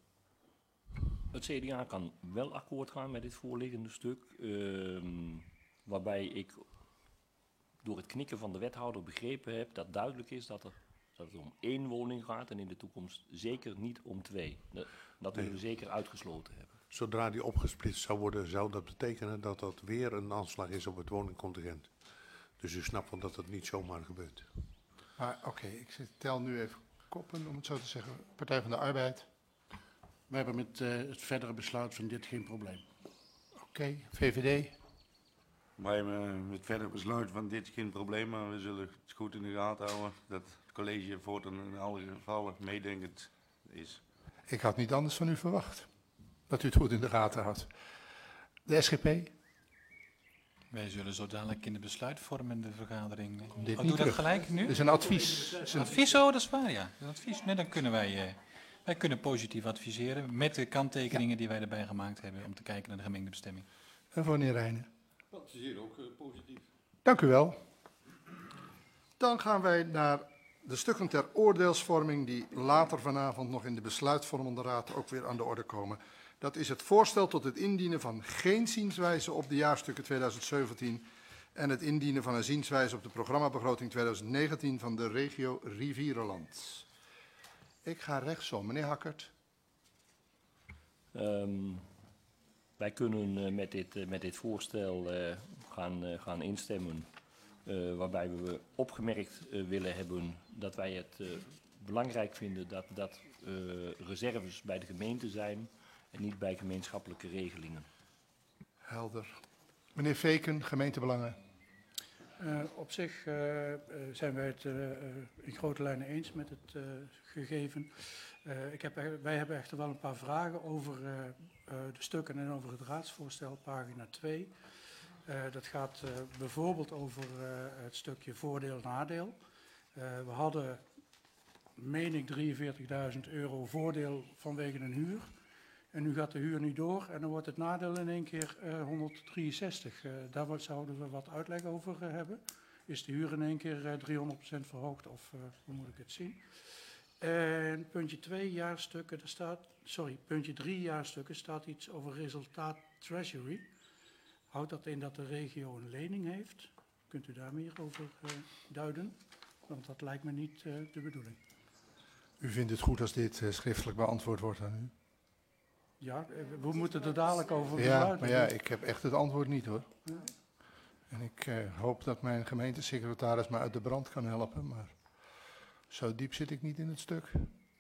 Het C D A kan wel akkoord gaan met dit voorliggende stuk, uh, waarbij ik door het knikken van de wethouder begrepen heb dat duidelijk is dat, er, dat het om één woning gaat en in de toekomst zeker niet om twee. Dat, dat willen we zeker uitgesloten hebben. Zodra die opgesplitst zou worden, zou dat betekenen dat dat weer een aanslag is op het woningcontingent. Dus u snapt wel dat dat niet zomaar gebeurt. Maar oké, okay, ik tel nu even koppen, om het zo te zeggen. Partij van de Arbeid. We hebben met uh, het verdere besluit van dit geen probleem. Oké, okay. V V D. Wij hebben met het verdere besluit van dit geen probleem, maar we zullen het goed in de gaten houden dat het college voortaan in alle gevallen meedenkend is. Ik had niet anders van u verwacht. Dat u het goed in de gaten houdt. De S G P? Wij zullen zo dadelijk in de besluitvormende vergadering. Dit oh, niet doe dat gelijk nu? Dit is een advies. Is een advies, oh, dat is waar, ja. Een advies. Nee, dan kunnen wij, uh, wij kunnen positief adviseren met de kanttekeningen ja. die wij erbij gemaakt hebben om te kijken naar de gemengde bestemming. En voor meneer Reijnen? Dat is hier ook uh, positief. Dank u wel. Dan gaan wij naar de stukken ter oordeelsvorming die later vanavond nog in de besluitvormende raad ook weer aan de orde komen. Dat is het voorstel tot het indienen van geen zienswijze op de jaarstukken tweeduizend zeventien en het indienen van een zienswijze op de programmabegroting tweeduizend negentien van de regio Rivierenland. Ik ga rechtsom. Meneer Hakkert. Um, wij kunnen uh, met, dit, uh, met dit voorstel uh, gaan, uh, gaan instemmen. Uh, waarbij we opgemerkt uh, willen hebben dat wij het uh, belangrijk vinden dat, dat uh, reserves bij de gemeente zijn en niet bij gemeenschappelijke regelingen. Helder. Meneer Veken, gemeentebelangen. Uh, op zich uh, uh, zijn wij het uh, uh, in grote lijnen eens met het uh, gegeven. Uh, ik heb, wij hebben echter wel een paar vragen over uh, uh, de stukken en over het raadsvoorstel, pagina twee. Uh, dat gaat uh, bijvoorbeeld over uh, het stukje voordeel-nadeel. Uh, we hadden, meen ik, drieënveertigduizend euro voordeel vanwege een huur. En nu gaat de huur niet door en dan wordt het nadeel in één keer uh, honderddrieënzestig. Uh, daar zouden we wat uitleg over uh, hebben. Is de huur in één keer uh, driehonderd procent verhoogd of uh, hoe moet ik het zien? En puntje twee jaarstukken, daar staat, sorry, puntje drie jaarstukken staat iets over resultaat treasury. Houdt dat in dat de regio een lening heeft? Kunt u daar meer over uh, duiden? Want dat lijkt me niet uh, de bedoeling. U vindt het goed als dit uh, schriftelijk beantwoord wordt aan u? Ja, we moeten er dadelijk over besluiten. Ja, maar ja, ik heb echt het antwoord niet hoor. Ja. En ik uh, hoop dat mijn gemeentesecretaris me uit de brand kan helpen, maar zo diep zit ik niet in het stuk.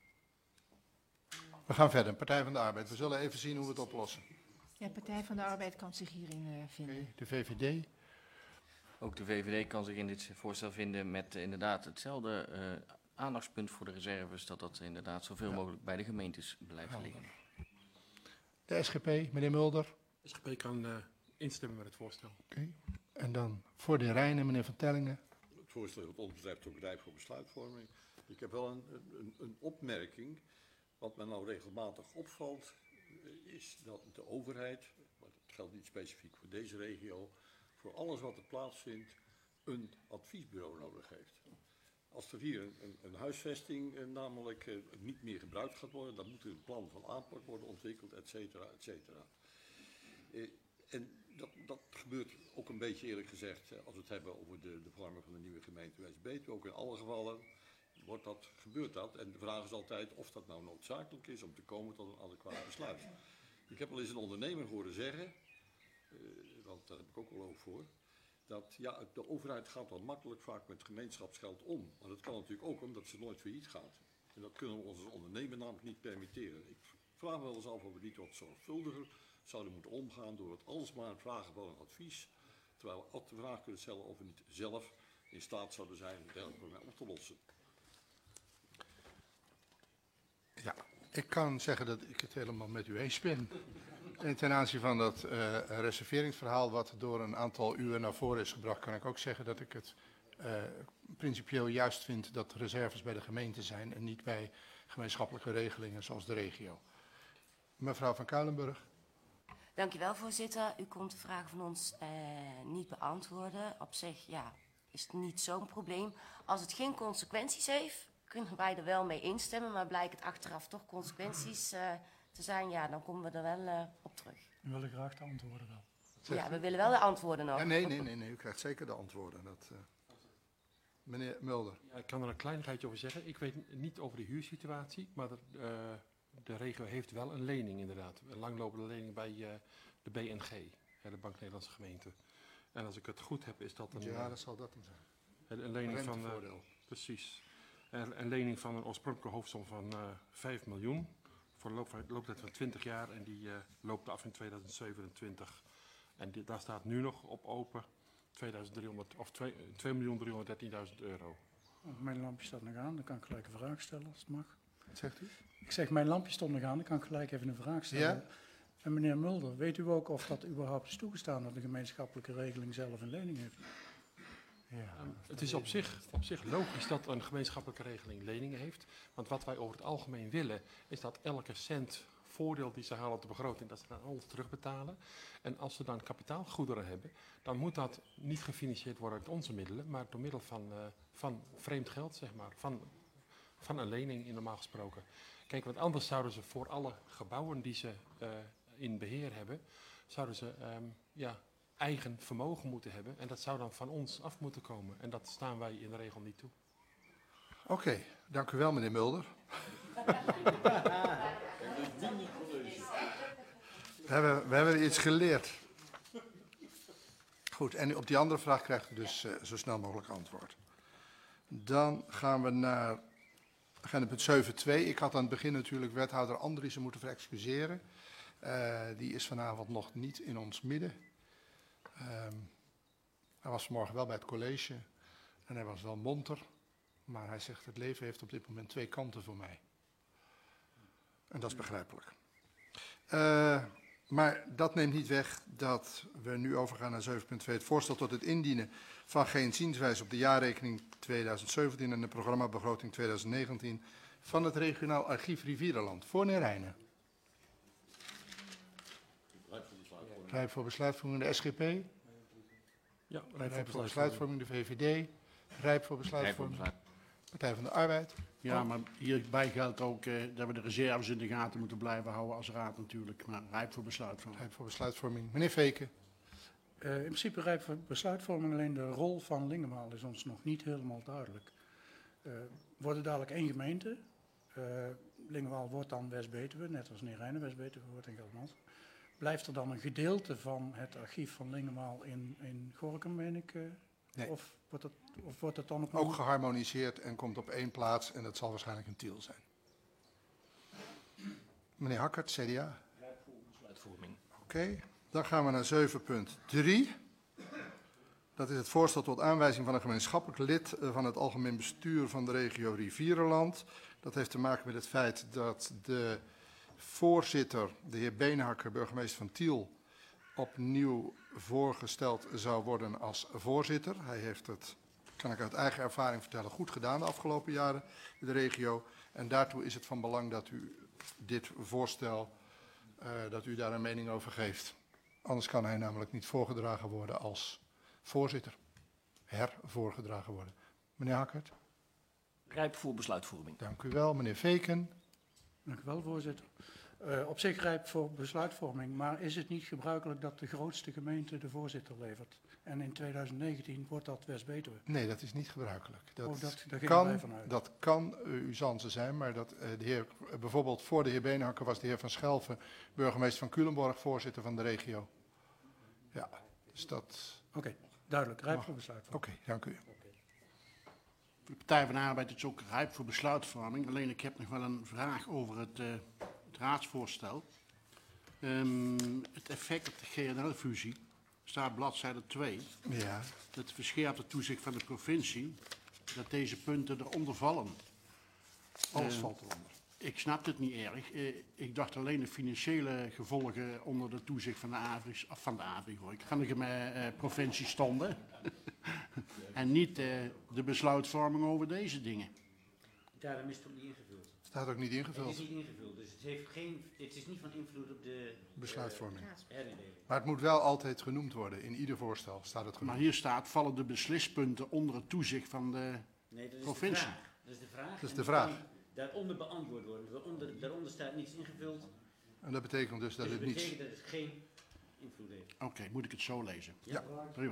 We gaan verder. Partij van de Arbeid. We zullen even zien hoe we het oplossen. Ja, Partij van de Arbeid kan zich hierin uh, vinden. Okay, de V V D? Ook de V V D kan zich in dit voorstel vinden met uh, inderdaad hetzelfde uh, aandachtspunt voor de reserves, dat dat inderdaad zoveel ja. mogelijk bij de gemeentes blijft ja. liggen. De S G P, meneer Mulder. De S G P kan uh, instemmen met het voorstel. Oké. En dan voor de Rijnen, meneer Van Tellingen. Het voorstel wat ons betreft ook rijp voor besluitvorming. Ik heb wel een, een, een opmerking. Wat me nou regelmatig opvalt, is dat de overheid, maar dat geldt niet specifiek voor deze regio, voor alles wat er plaatsvindt, een adviesbureau nodig heeft. Als er hier een, een, een huisvesting eh, namelijk eh, niet meer gebruikt gaat worden, dan moet er een plan van aanpak worden ontwikkeld, et cetera, et cetera. Eh, en dat, dat gebeurt ook een beetje eerlijk gezegd, eh, als we het hebben over de, de vorming van de nieuwe gemeente West-Betuwe. Ook in alle gevallen wordt dat, gebeurt dat. En de vraag is altijd of dat nou noodzakelijk is om te komen tot een adequaat besluit. Ik heb al eens een ondernemer horen zeggen, uh, want daar heb ik ook wel oog voor, dat ja, de overheid gaat dan makkelijk vaak met gemeenschapsgeld om. Maar dat kan natuurlijk ook omdat ze nooit failliet gaat. En dat kunnen we ons als ondernemer namelijk niet permitteren. Ik vraag me wel eens af of we niet wat zorgvuldiger zouden moeten omgaan door het alsmaar vragen van een advies. Terwijl we altijd de vraag kunnen stellen of we niet zelf in staat zouden zijn om dergelijke problemen op te lossen. Ja, ik kan zeggen dat ik het helemaal met u eens ben. En ten aanzien van dat uh, reserveringsverhaal wat door een aantal uren naar voren is gebracht, kan ik ook zeggen dat ik het uh, principieel juist vind dat reserves bij de gemeente zijn en niet bij gemeenschappelijke regelingen zoals de regio. Mevrouw van Kuilenburg. Dank u wel, voorzitter. U komt de vraag van ons uh, niet beantwoorden. Op zich ja, is het niet zo'n probleem. Als het geen consequenties heeft, kunnen wij er wel mee instemmen, maar blijkt het achteraf toch consequenties uh, te zijn, ja, dan komen we er wel uh, op terug. We willen graag de antwoorden wel. Zegt ja, we willen wel de antwoorden nog. Ja, nee, nee, nee, nee, u krijgt zeker de antwoorden. Dat, uh... Meneer Mulder. Ja, ik kan er een kleinigheidje over zeggen. Ik weet niet over de huursituatie, maar de, uh, de regio heeft wel een lening inderdaad. Een langlopende lening bij uh, de B N G, de Bank Nederlandse Gemeente. En als ik het goed heb, is dat een... Ja, dat zal dat hem zijn. Een lening van... Uh, precies. Een, een lening van een oorspronkelijke hoofdsom van uh, vijf miljoen. Voor een looptijd van twintig jaar en die uh, loopt af in tweeduizend zevenentwintig. En die, daar staat nu nog op open tweeduizend driehonderd of twee miljoen driehonderddertienduizend euro. Mijn lampje staat nog aan, dan kan ik gelijk een vraag stellen als het mag. Wat zegt u? Ik zeg, mijn lampje stond nog aan, dan kan ik gelijk even een vraag stellen. Ja? En meneer Mulder, weet u ook of dat überhaupt is toegestaan dat de gemeenschappelijke regeling zelf een lening heeft? Ja, um, het is op zich, op zich logisch dat een gemeenschappelijke regeling leningen heeft. Want wat wij over het algemeen willen, is dat elke cent voordeel die ze halen op de begroting, dat ze dan altijd terugbetalen. En als ze dan kapitaalgoederen hebben, dan moet dat niet gefinancierd worden uit onze middelen, maar door middel van, uh, van vreemd geld, zeg maar. Van, van een lening, in normaal gesproken. Kijk, want anders zouden ze voor alle gebouwen die ze uh, in beheer hebben, zouden ze um, ja, eigen vermogen moeten hebben. En dat zou dan van ons af moeten komen. En dat staan wij in de regel niet toe. Oké, okay, dank u wel, meneer Mulder. We hebben, we hebben iets geleerd. Goed, en op die andere vraag krijgt u dus uh, zo snel mogelijk antwoord. Dan gaan we naar agendapunt zeven punt twee. Ik had aan het begin natuurlijk wethouder Andriessen moeten verexcuseren. Uh, die is vanavond nog niet in ons midden. Um, hij was vanmorgen wel bij het college en hij was wel monter. Maar hij zegt, het leven heeft op dit moment twee kanten voor mij. En dat is begrijpelijk. Uh, maar dat neemt niet weg dat we nu overgaan naar zeven punt twee. Het voorstel tot het indienen van geen zienswijze op de jaarrekening tweeduizend zeventien en de programmabegroting tweeduizend negentien van het regionaal archief Rivierenland. Voor meneer Rijnen. Rijp voor besluitvorming de S G P. Ja, rijp, rijp voor besluitvorming de V V D. Rijp voor besluitvorming de Partij van de Arbeid. Ja, maar hierbij geldt ook uh, dat we de reserves in de gaten moeten blijven houden als raad natuurlijk. Maar rijp voor besluitvorming. Rijp voor besluitvorming. Meneer Veken. Uh, in principe rijp voor besluitvorming, alleen de rol van Lingemaal is ons nog niet helemaal duidelijk. Uh, wordt het dadelijk één gemeente. Uh, Lingemaal wordt dan West-Betuwe, net als Neerijnen West-Betuwe wordt in Gelderland. Blijft er dan een gedeelte van het archief van Lingemaal in, in Gorinchem, meen ik? Uh, nee. Of wordt het, of wordt het dan op... Ook geharmoniseerd en komt op één plaats en dat zal waarschijnlijk een Tiel zijn. Meneer Hakkert, C D A. Besluitvorming. Oké, okay. Dan gaan we naar zeven punt drie. Dat is het voorstel tot aanwijzing van een gemeenschappelijk lid van het algemeen bestuur van de regio Rivierenland. Dat heeft te maken met het feit dat de voorzitter, de heer Beenhakker, burgemeester van Tiel, opnieuw voorgesteld zou worden als voorzitter. Hij heeft het, kan ik uit eigen ervaring vertellen, goed gedaan de afgelopen jaren in de regio. En daartoe is het van belang dat u dit voorstel, uh, dat u daar een mening over geeft. Anders kan hij namelijk niet voorgedragen worden als voorzitter. Hervoorgedragen worden. Meneer Hakkert. Rijp voor besluitvorming. Dank u wel. Meneer Veken. Dank u wel, voorzitter. Uh, op zich rijp voor besluitvorming, maar is het niet gebruikelijk dat de grootste gemeente de voorzitter levert? En in tweeduizend negentien wordt dat West-Betuwe. Nee, dat is niet gebruikelijk. Dat, oh, dat, daar kan, wij vanuit. dat kan uh, usance zijn, maar dat, uh, de heer, uh, bijvoorbeeld voor de heer Beenhakker was de heer Van Schelven, burgemeester van Culemborg, voorzitter van de regio. Ja, dus dat... Oké, okay, duidelijk. Rijp voor besluitvorming. Oké, okay, dank u. De Partij van de Arbeid is ook rijp voor besluitvorming. Alleen ik heb nog wel een vraag over het, uh, het raadsvoorstel. Um, het effect op de G N L-fusie staat bladzijde twee. Ja. Het verscherpte toezicht van de provincie, dat deze punten eronder vallen. Alles uh, valt eronder. Ik snap het niet erg. Uh, ik dacht alleen de financiële gevolgen onder de toezicht van de Avri, of van de Avri hoor. Ik kan de uh, provincie stonden. En niet uh, de besluitvorming over deze dingen. Daarom is het ook niet ingevuld. Staat ook niet ingevuld. Het is niet ingevuld, dus het, heeft geen, het is niet van invloed op de besluitvorming. Uh, herindeling. Maar het moet wel altijd genoemd worden. In ieder voorstel staat het genoemd. Maar hier staat, vallen de beslispunten onder het toezicht van de nee, dat is provincie? De vraag. Dat is de vraag. Dat is de vraag. Daaronder beantwoord worden. Daaronder, daaronder staat niets ingevuld. En dat betekent dus dat dus het niet... niets... Dat betekent dat het geen invloed heeft. Oké, okay, moet ik het zo lezen? Ja. ja. Prima.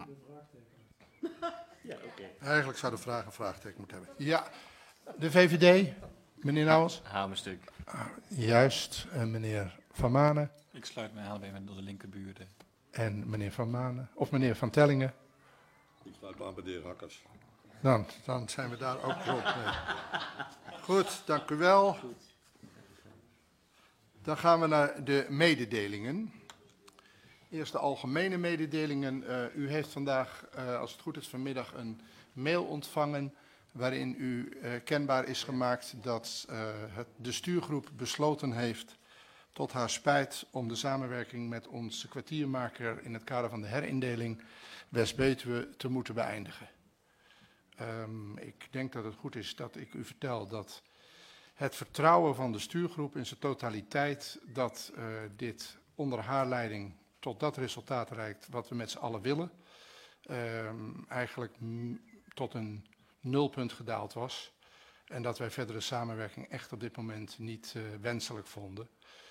Ja, oké. Okay. Eigenlijk zou de vraag een vraagteken moeten hebben. Ja, de V V D, meneer Nouwens. Hamerstuk. Ah, juist, en meneer Van Manen. Ik sluit mij aan bij mijn linkerburen. En meneer Van Manen, of meneer Van Tellingen. Ik sluit me aan bij de heer Hakkers. Dan, dan zijn we daar ook rond. Nee. Goed, dank u wel. Dan gaan we naar de mededelingen. Eerst de algemene mededelingen. Uh, u heeft vandaag, uh, als het goed is vanmiddag, een mail ontvangen waarin u uh, kenbaar is gemaakt dat uh, het, de stuurgroep besloten heeft, tot haar spijt, om de samenwerking met onze kwartiermaker in het kader van de herindeling West-Betuwe te moeten beëindigen. Um, ik denk dat het goed is dat ik u vertel dat het vertrouwen van de stuurgroep in zijn totaliteit, dat uh, dit onder haar leiding tot dat resultaat reikt wat we met z'n allen willen, um, eigenlijk m- tot een nulpunt gedaald was. En dat wij verdere samenwerking echt op dit moment niet uh, wenselijk vonden.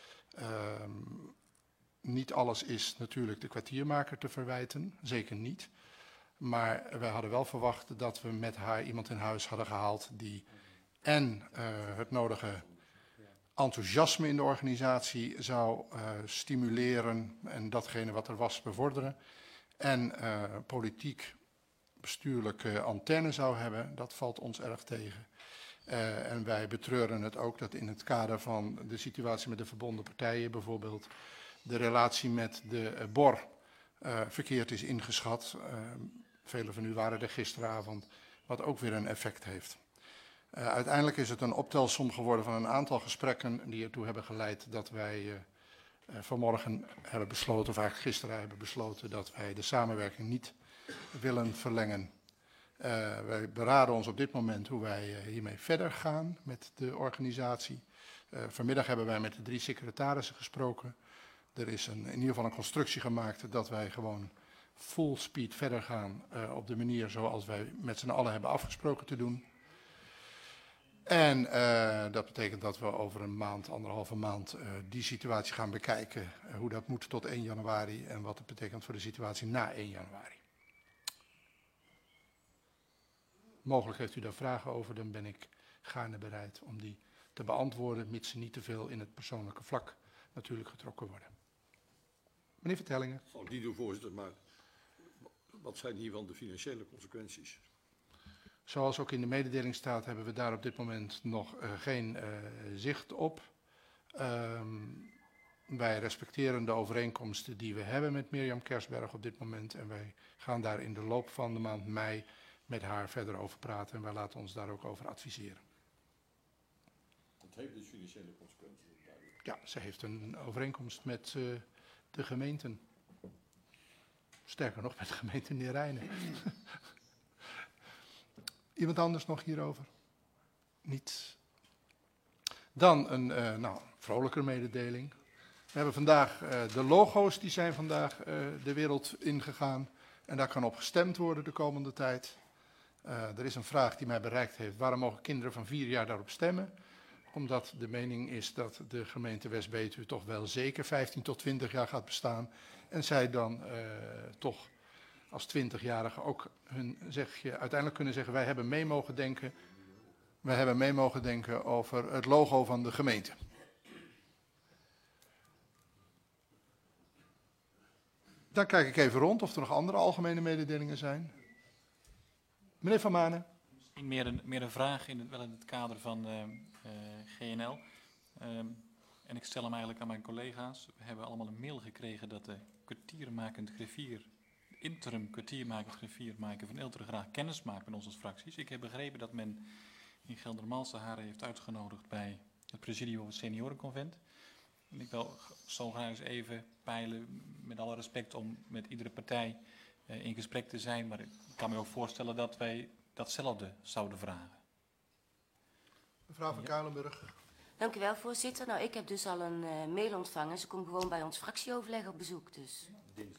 Um, niet alles is natuurlijk de kwartiermaker te verwijten, zeker niet. Maar wij hadden wel verwacht dat we met haar iemand in huis hadden gehaald die en uh, het nodige enthousiasme in de organisatie zou uh, stimuleren en datgene wat er was bevorderen. En uh, politiek bestuurlijke antenne zou hebben, dat valt ons erg tegen. Uh, en wij betreuren het ook dat in het kader van de situatie met de verbonden partijen bijvoorbeeld de relatie met de uh, B O R uh, verkeerd is ingeschat. Uh, velen van u waren er gisteravond, wat ook weer een effect heeft. Uh, uiteindelijk is het een optelsom geworden van een aantal gesprekken die ertoe hebben geleid dat wij uh, uh, vanmorgen hebben besloten, of eigenlijk gisteren hebben besloten, dat wij de samenwerking niet willen verlengen. Uh, wij beraden ons op dit moment hoe wij uh, hiermee verder gaan met de organisatie. Uh, vanmiddag hebben wij met de drie secretarissen gesproken. Er is een, in ieder geval een constructie gemaakt dat wij gewoon full speed verder gaan uh, op de manier zoals wij met z'n allen hebben afgesproken te doen. En uh, dat betekent dat we over een maand, anderhalve maand, uh, die situatie gaan bekijken. Uh, hoe dat moet tot één januari en wat het betekent voor de situatie na één januari. Mogelijk heeft u daar vragen over, dan ben ik gaarne bereid om die te beantwoorden, mits ze niet te veel in het persoonlijke vlak natuurlijk getrokken worden. Meneer Vertellingen. Dat zal ik niet doen, voorzitter, maar wat zijn hiervan de financiële consequenties? Zoals ook in de mededeling staat, hebben we daar op dit moment nog uh, geen uh, zicht op. Um, wij respecteren de overeenkomsten die we hebben met Mirjam Kersberg op dit moment. En wij gaan daar in de loop van de maand mei met haar verder over praten. En wij laten ons daar ook over adviseren. Het heeft dus financiële consequenties. Ja, ze heeft een overeenkomst met uh, de gemeenten. Sterker nog, met de gemeente Neerijnen. Iemand anders nog hierover? Niet. Dan een uh, nou, vrolijker mededeling. We hebben vandaag uh, de logo's, die zijn vandaag uh, de wereld ingegaan. En daar kan op gestemd worden de komende tijd. Uh, er is een vraag die mij bereikt heeft. Waarom mogen kinderen van vier jaar daarop stemmen? Omdat de mening is dat de gemeente West-Betuwe toch wel zeker vijftien tot twintig jaar gaat bestaan. En zij dan uh, toch als twintigjarigen ook hun zegje uiteindelijk kunnen zeggen, wij hebben mee mogen denken, wij hebben mee mogen denken over het logo van de gemeente. Dan kijk ik even rond of er nog andere algemene mededelingen zijn. Meneer Van Manen. Misschien meer een, meer een vraag, in het, wel in het kader van uh, uh, G N L. Um, en ik stel hem eigenlijk aan mijn collega's. We hebben allemaal een mail gekregen dat de kwartiermakend griffier, de interim kwartiermakend griffiermaker van Ilteren graag kennis maakt met ons als fracties. Ik heb begrepen dat men in Geldermalsen haar heeft uitgenodigd bij het presidium van het seniorenconvent. En ik wil zo graag eens even peilen, met alle respect, om met iedere partij uh, in gesprek te zijn. Maar ik kan me ook voorstellen dat wij datzelfde zouden vragen. Mevrouw van ja. Kuilenburg. Dank u wel, voorzitter. Nou, ik heb dus al een uh, mail ontvangen. Ze komt gewoon bij ons fractieoverleg op bezoek. Dus. Dinsdag.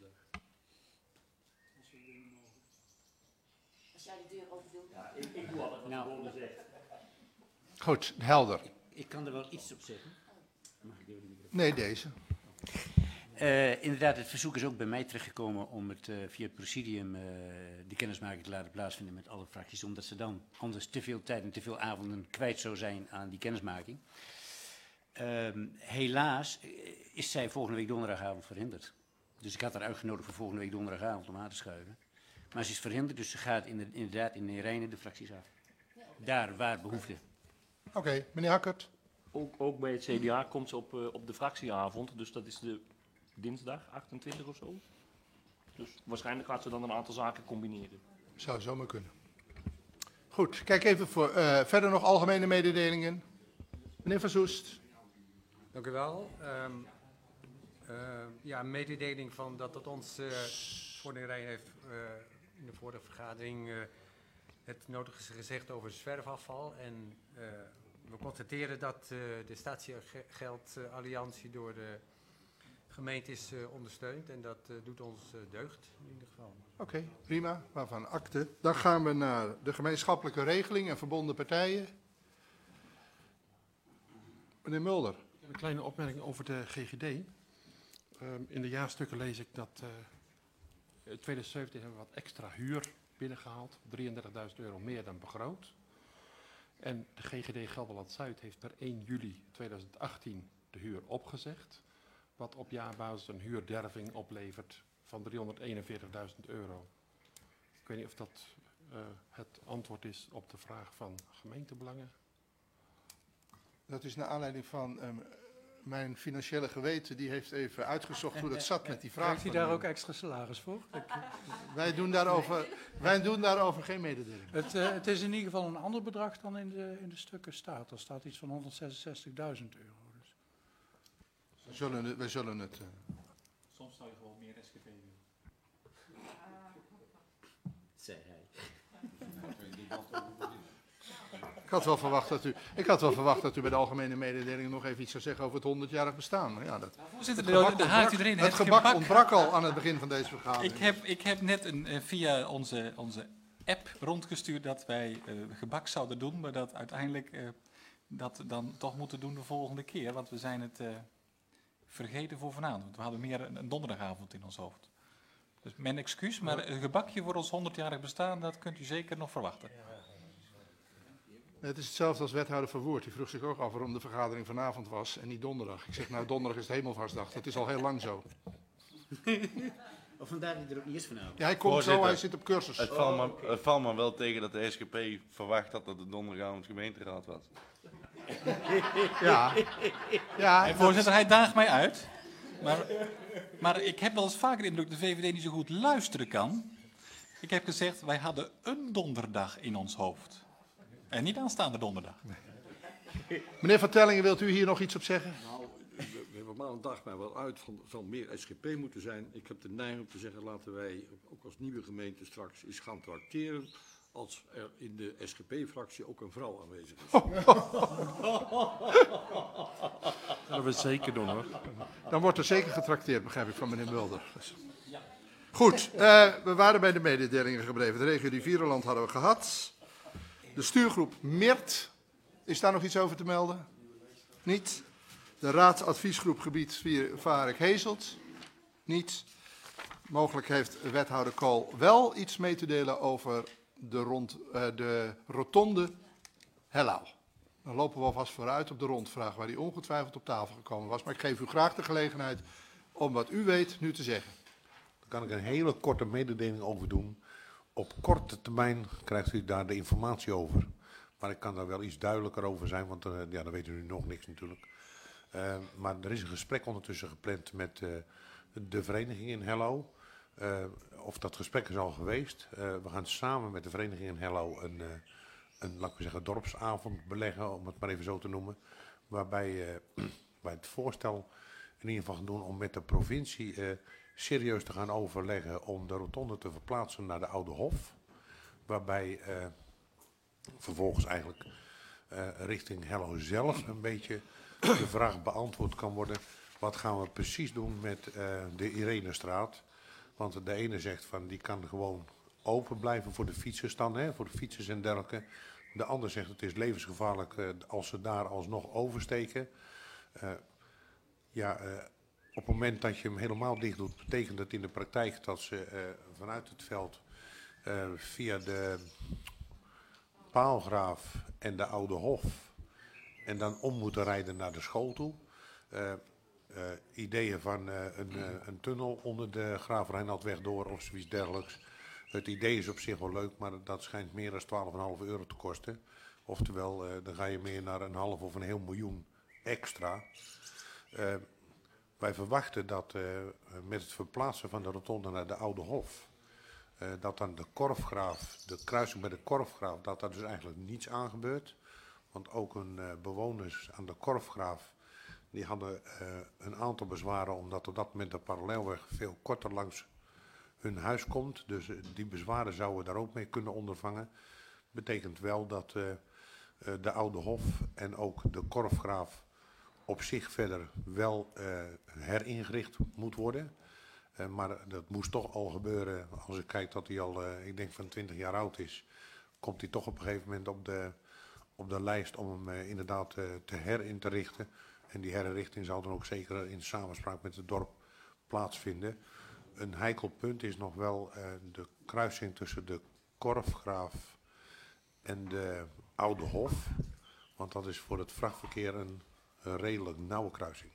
Als jij de deur open doet. Ja, ik, ik doe altijd wat nou, gewoon zegt. Goed, helder. Ik, ik kan er wel iets op zeggen. Mag ik even Nee, deze. Uh, inderdaad, het verzoek is ook bij mij terechtgekomen om het uh, via het presidium uh, de kennismaking te laten plaatsvinden met alle fracties, omdat ze dan anders te veel tijd en te veel avonden kwijt zou zijn aan die kennismaking. Uh, helaas is zij volgende week donderdagavond verhinderd. Dus ik had haar uitgenodigd voor volgende week donderdagavond om aan te schuiven. Maar ze is verhinderd, dus ze gaat inderdaad in Neerijnen de fracties af. Daar waar behoefte. Oké, okay, meneer Hakkert. Ook, ook bij het C D A komt ze op, uh, op de fractieavond, dus dat is de dinsdag achtentwintig of zo. Dus waarschijnlijk gaat ze dan een aantal zaken combineren. Zou zomaar kunnen. Goed, kijk even voor. Uh, verder nog algemene mededelingen. Meneer Van Soest. Dank u wel. Um, uh, ja, een mededeling van dat het ons uh, voor de rij heeft uh, in de vorige vergadering uh, het nodige is gezegd over zwerfafval. En uh, we constateren dat uh, de statiegeldalliantie door de gemeente is uh, ondersteund en dat uh, doet ons uh, deugd in ieder geval. Oké, okay, prima, waarvan akte. Dan gaan we naar de gemeenschappelijke regeling en verbonden partijen. Meneer Mulder. Ik heb een kleine opmerking over de G G D. Um, in de jaarstukken lees ik dat uh, in tweeduizend zeventien hebben we wat extra huur binnengehaald, drieëndertigduizend euro meer dan begroot. En de G G D Gelderland-Zuid heeft per één juli tweeduizend achttien de huur opgezegd, wat op jaarbasis een huurderving oplevert van driehonderdeenenveertigduizend euro. Ik weet niet of dat uh, het antwoord is op de vraag van gemeentebelangen. Dat is naar aanleiding van um, mijn financiële geweten, die heeft even uitgezocht hoe dat zat met die vraag. Krijgt hij daar ook extra salaris voor? Wij doen daarover, wij doen daarover geen mededeling. Het, uh, het is in ieder geval een ander bedrag dan in de, in de stukken staat. Er staat iets van honderdzesenzestigduizend euro. Dus. We zullen het... We zullen het uh... Soms zou je gewoon meer S G P doen. Zei hij. Ik had wel verwacht dat u, ik had wel verwacht dat u bij de algemene mededeling nog even iets zou zeggen over het honderdjarig bestaan. Maar ja, dat, nou, voorzitter, het gebak, daar haakt u ontbrak, erin. het Het gebak, gebak ontbrak al aan het begin van deze vergadering. Ik heb, ik heb net een, uh, via onze, onze app rondgestuurd dat wij uh, gebak zouden doen, maar dat uiteindelijk uh, dat dan toch moeten doen de volgende keer, want we zijn het uh, vergeten voor vanavond. We hadden meer een, een donderdagavond in ons hoofd. Dus mijn excuus, maar een gebakje voor ons honderdjarig bestaan, dat kunt u zeker nog verwachten. Het is hetzelfde als wethouder Verwoerd. Die vroeg zich ook af waarom de vergadering vanavond was en niet donderdag. Ik zeg, nou, donderdag is het hemelvaartsdag. Dat is al heel lang zo. Of vandaar dat hij er ook niet is vanavond. Ja, hij komt Voorzitter, zo, hij zit op cursus. Het valt, me, het valt me wel tegen dat de S G P verwacht had dat het donderdagavond gemeenteraad was. Ja. Ja, voorzitter, hij daagt mij uit. Maar, maar ik heb wel eens vaker de indruk dat de V V D niet zo goed luisteren kan. Ik heb gezegd, wij hadden een donderdag in ons hoofd. En niet aanstaande donderdag. Meneer Van Tellingen, wilt u hier nog iets op zeggen? Nou, we hebben Dalen daagt mij wel uit van er zal meer S G P moeten zijn. Ik heb de neiging om te zeggen laten wij ook als nieuwe gemeente straks eens gaan trakteren als er in de S G P-fractie ook een vrouw aanwezig is. Dat willen we zeker doen hoor. Dan wordt er zeker getrakteerd, begrijp ik van meneer Mulder. Dus. Goed, uh, we waren bij de mededelingen gebleven. De regio Rivierenland hadden we gehad. De stuurgroep M I R T, is daar nog iets over te melden? Niet. De raadsadviesgroep gebied Varik-Heezelt? Niet. Mogelijk heeft wethouder Kool wel iets mee te delen over de, rond, uh, de rotonde Hellouw. Dan lopen we alvast vooruit op de rondvraag waar die ongetwijfeld op tafel gekomen was. Maar ik geef u graag de gelegenheid om wat u weet nu te zeggen. Daar kan ik een hele korte mededeling over doen. Op korte termijn krijgt u daar de informatie over. Maar ik kan daar wel iets duidelijker over zijn, want uh, ja, dan weet u nu nog niks natuurlijk. Uh, maar er is een gesprek ondertussen gepland met uh, de vereniging in Hellouw. Uh, of dat gesprek is al geweest. Uh, we gaan samen met de vereniging in Hellouw een, uh, een, laten we zeggen, dorpsavond beleggen, om het maar even zo te noemen. Waarbij uh, wij het voorstel in ieder geval gaan doen om met de provincie uh, serieus te gaan overleggen om de rotonde te verplaatsen naar de Oude Hof. Waarbij uh, vervolgens eigenlijk uh, richting Hellouw zelf een beetje de vraag beantwoord kan worden. Wat gaan we precies doen met uh, de Irenestraat? Want de ene zegt van die kan gewoon open blijven voor de fietsers dan, hè, voor de fietsers en dergelijke. De ander zegt het is levensgevaarlijk uh, als ze daar alsnog oversteken. Uh, ja, uh, op het moment dat je hem helemaal dicht doet, betekent dat in de praktijk dat ze uh, vanuit het veld uh, via de Paalgraaf en de Oude Hof en dan om moeten rijden naar de school toe. Uh, uh, ideeën van uh, een, uh, een tunnel onder de Graaf Reinaldweg door of zoiets dergelijks. Het idee is op zich wel leuk, maar dat schijnt meer dan twaalf komma vijf euro te kosten. Oftewel, uh, dan ga je meer naar een half of een heel miljoen extra. Uh, wij verwachten dat uh, met het verplaatsen van de rotonde naar de Oude Hof, uh, dat dan de Korfgraaf, de kruising bij de Korfgraaf, dat daar dus eigenlijk niets aan gebeurt. Want ook een uh, bewoners aan de Korfgraaf, die hadden uh, een aantal bezwaren, omdat op dat moment de parallelweg veel korter langs hun huis komt. Dus uh, die bezwaren zouden daar ook mee kunnen ondervangen. Betekent wel dat uh, uh, de Oude Hof en ook de Korfgraaf op zich verder wel uh, heringericht moet worden. Uh, maar dat moest toch al gebeuren. Als ik kijk dat hij al, uh, ik denk van twintig jaar oud is, komt hij toch op een gegeven moment op de, op de lijst om hem uh, inderdaad uh, te herin te richten. En die herinrichting zal dan ook zeker in samenspraak met het dorp plaatsvinden. Een heikel punt is nog wel uh, de kruising tussen de Korfgraaf en de Oude Hof. Want dat is voor het vrachtverkeer een, een redelijk nauwe kruising.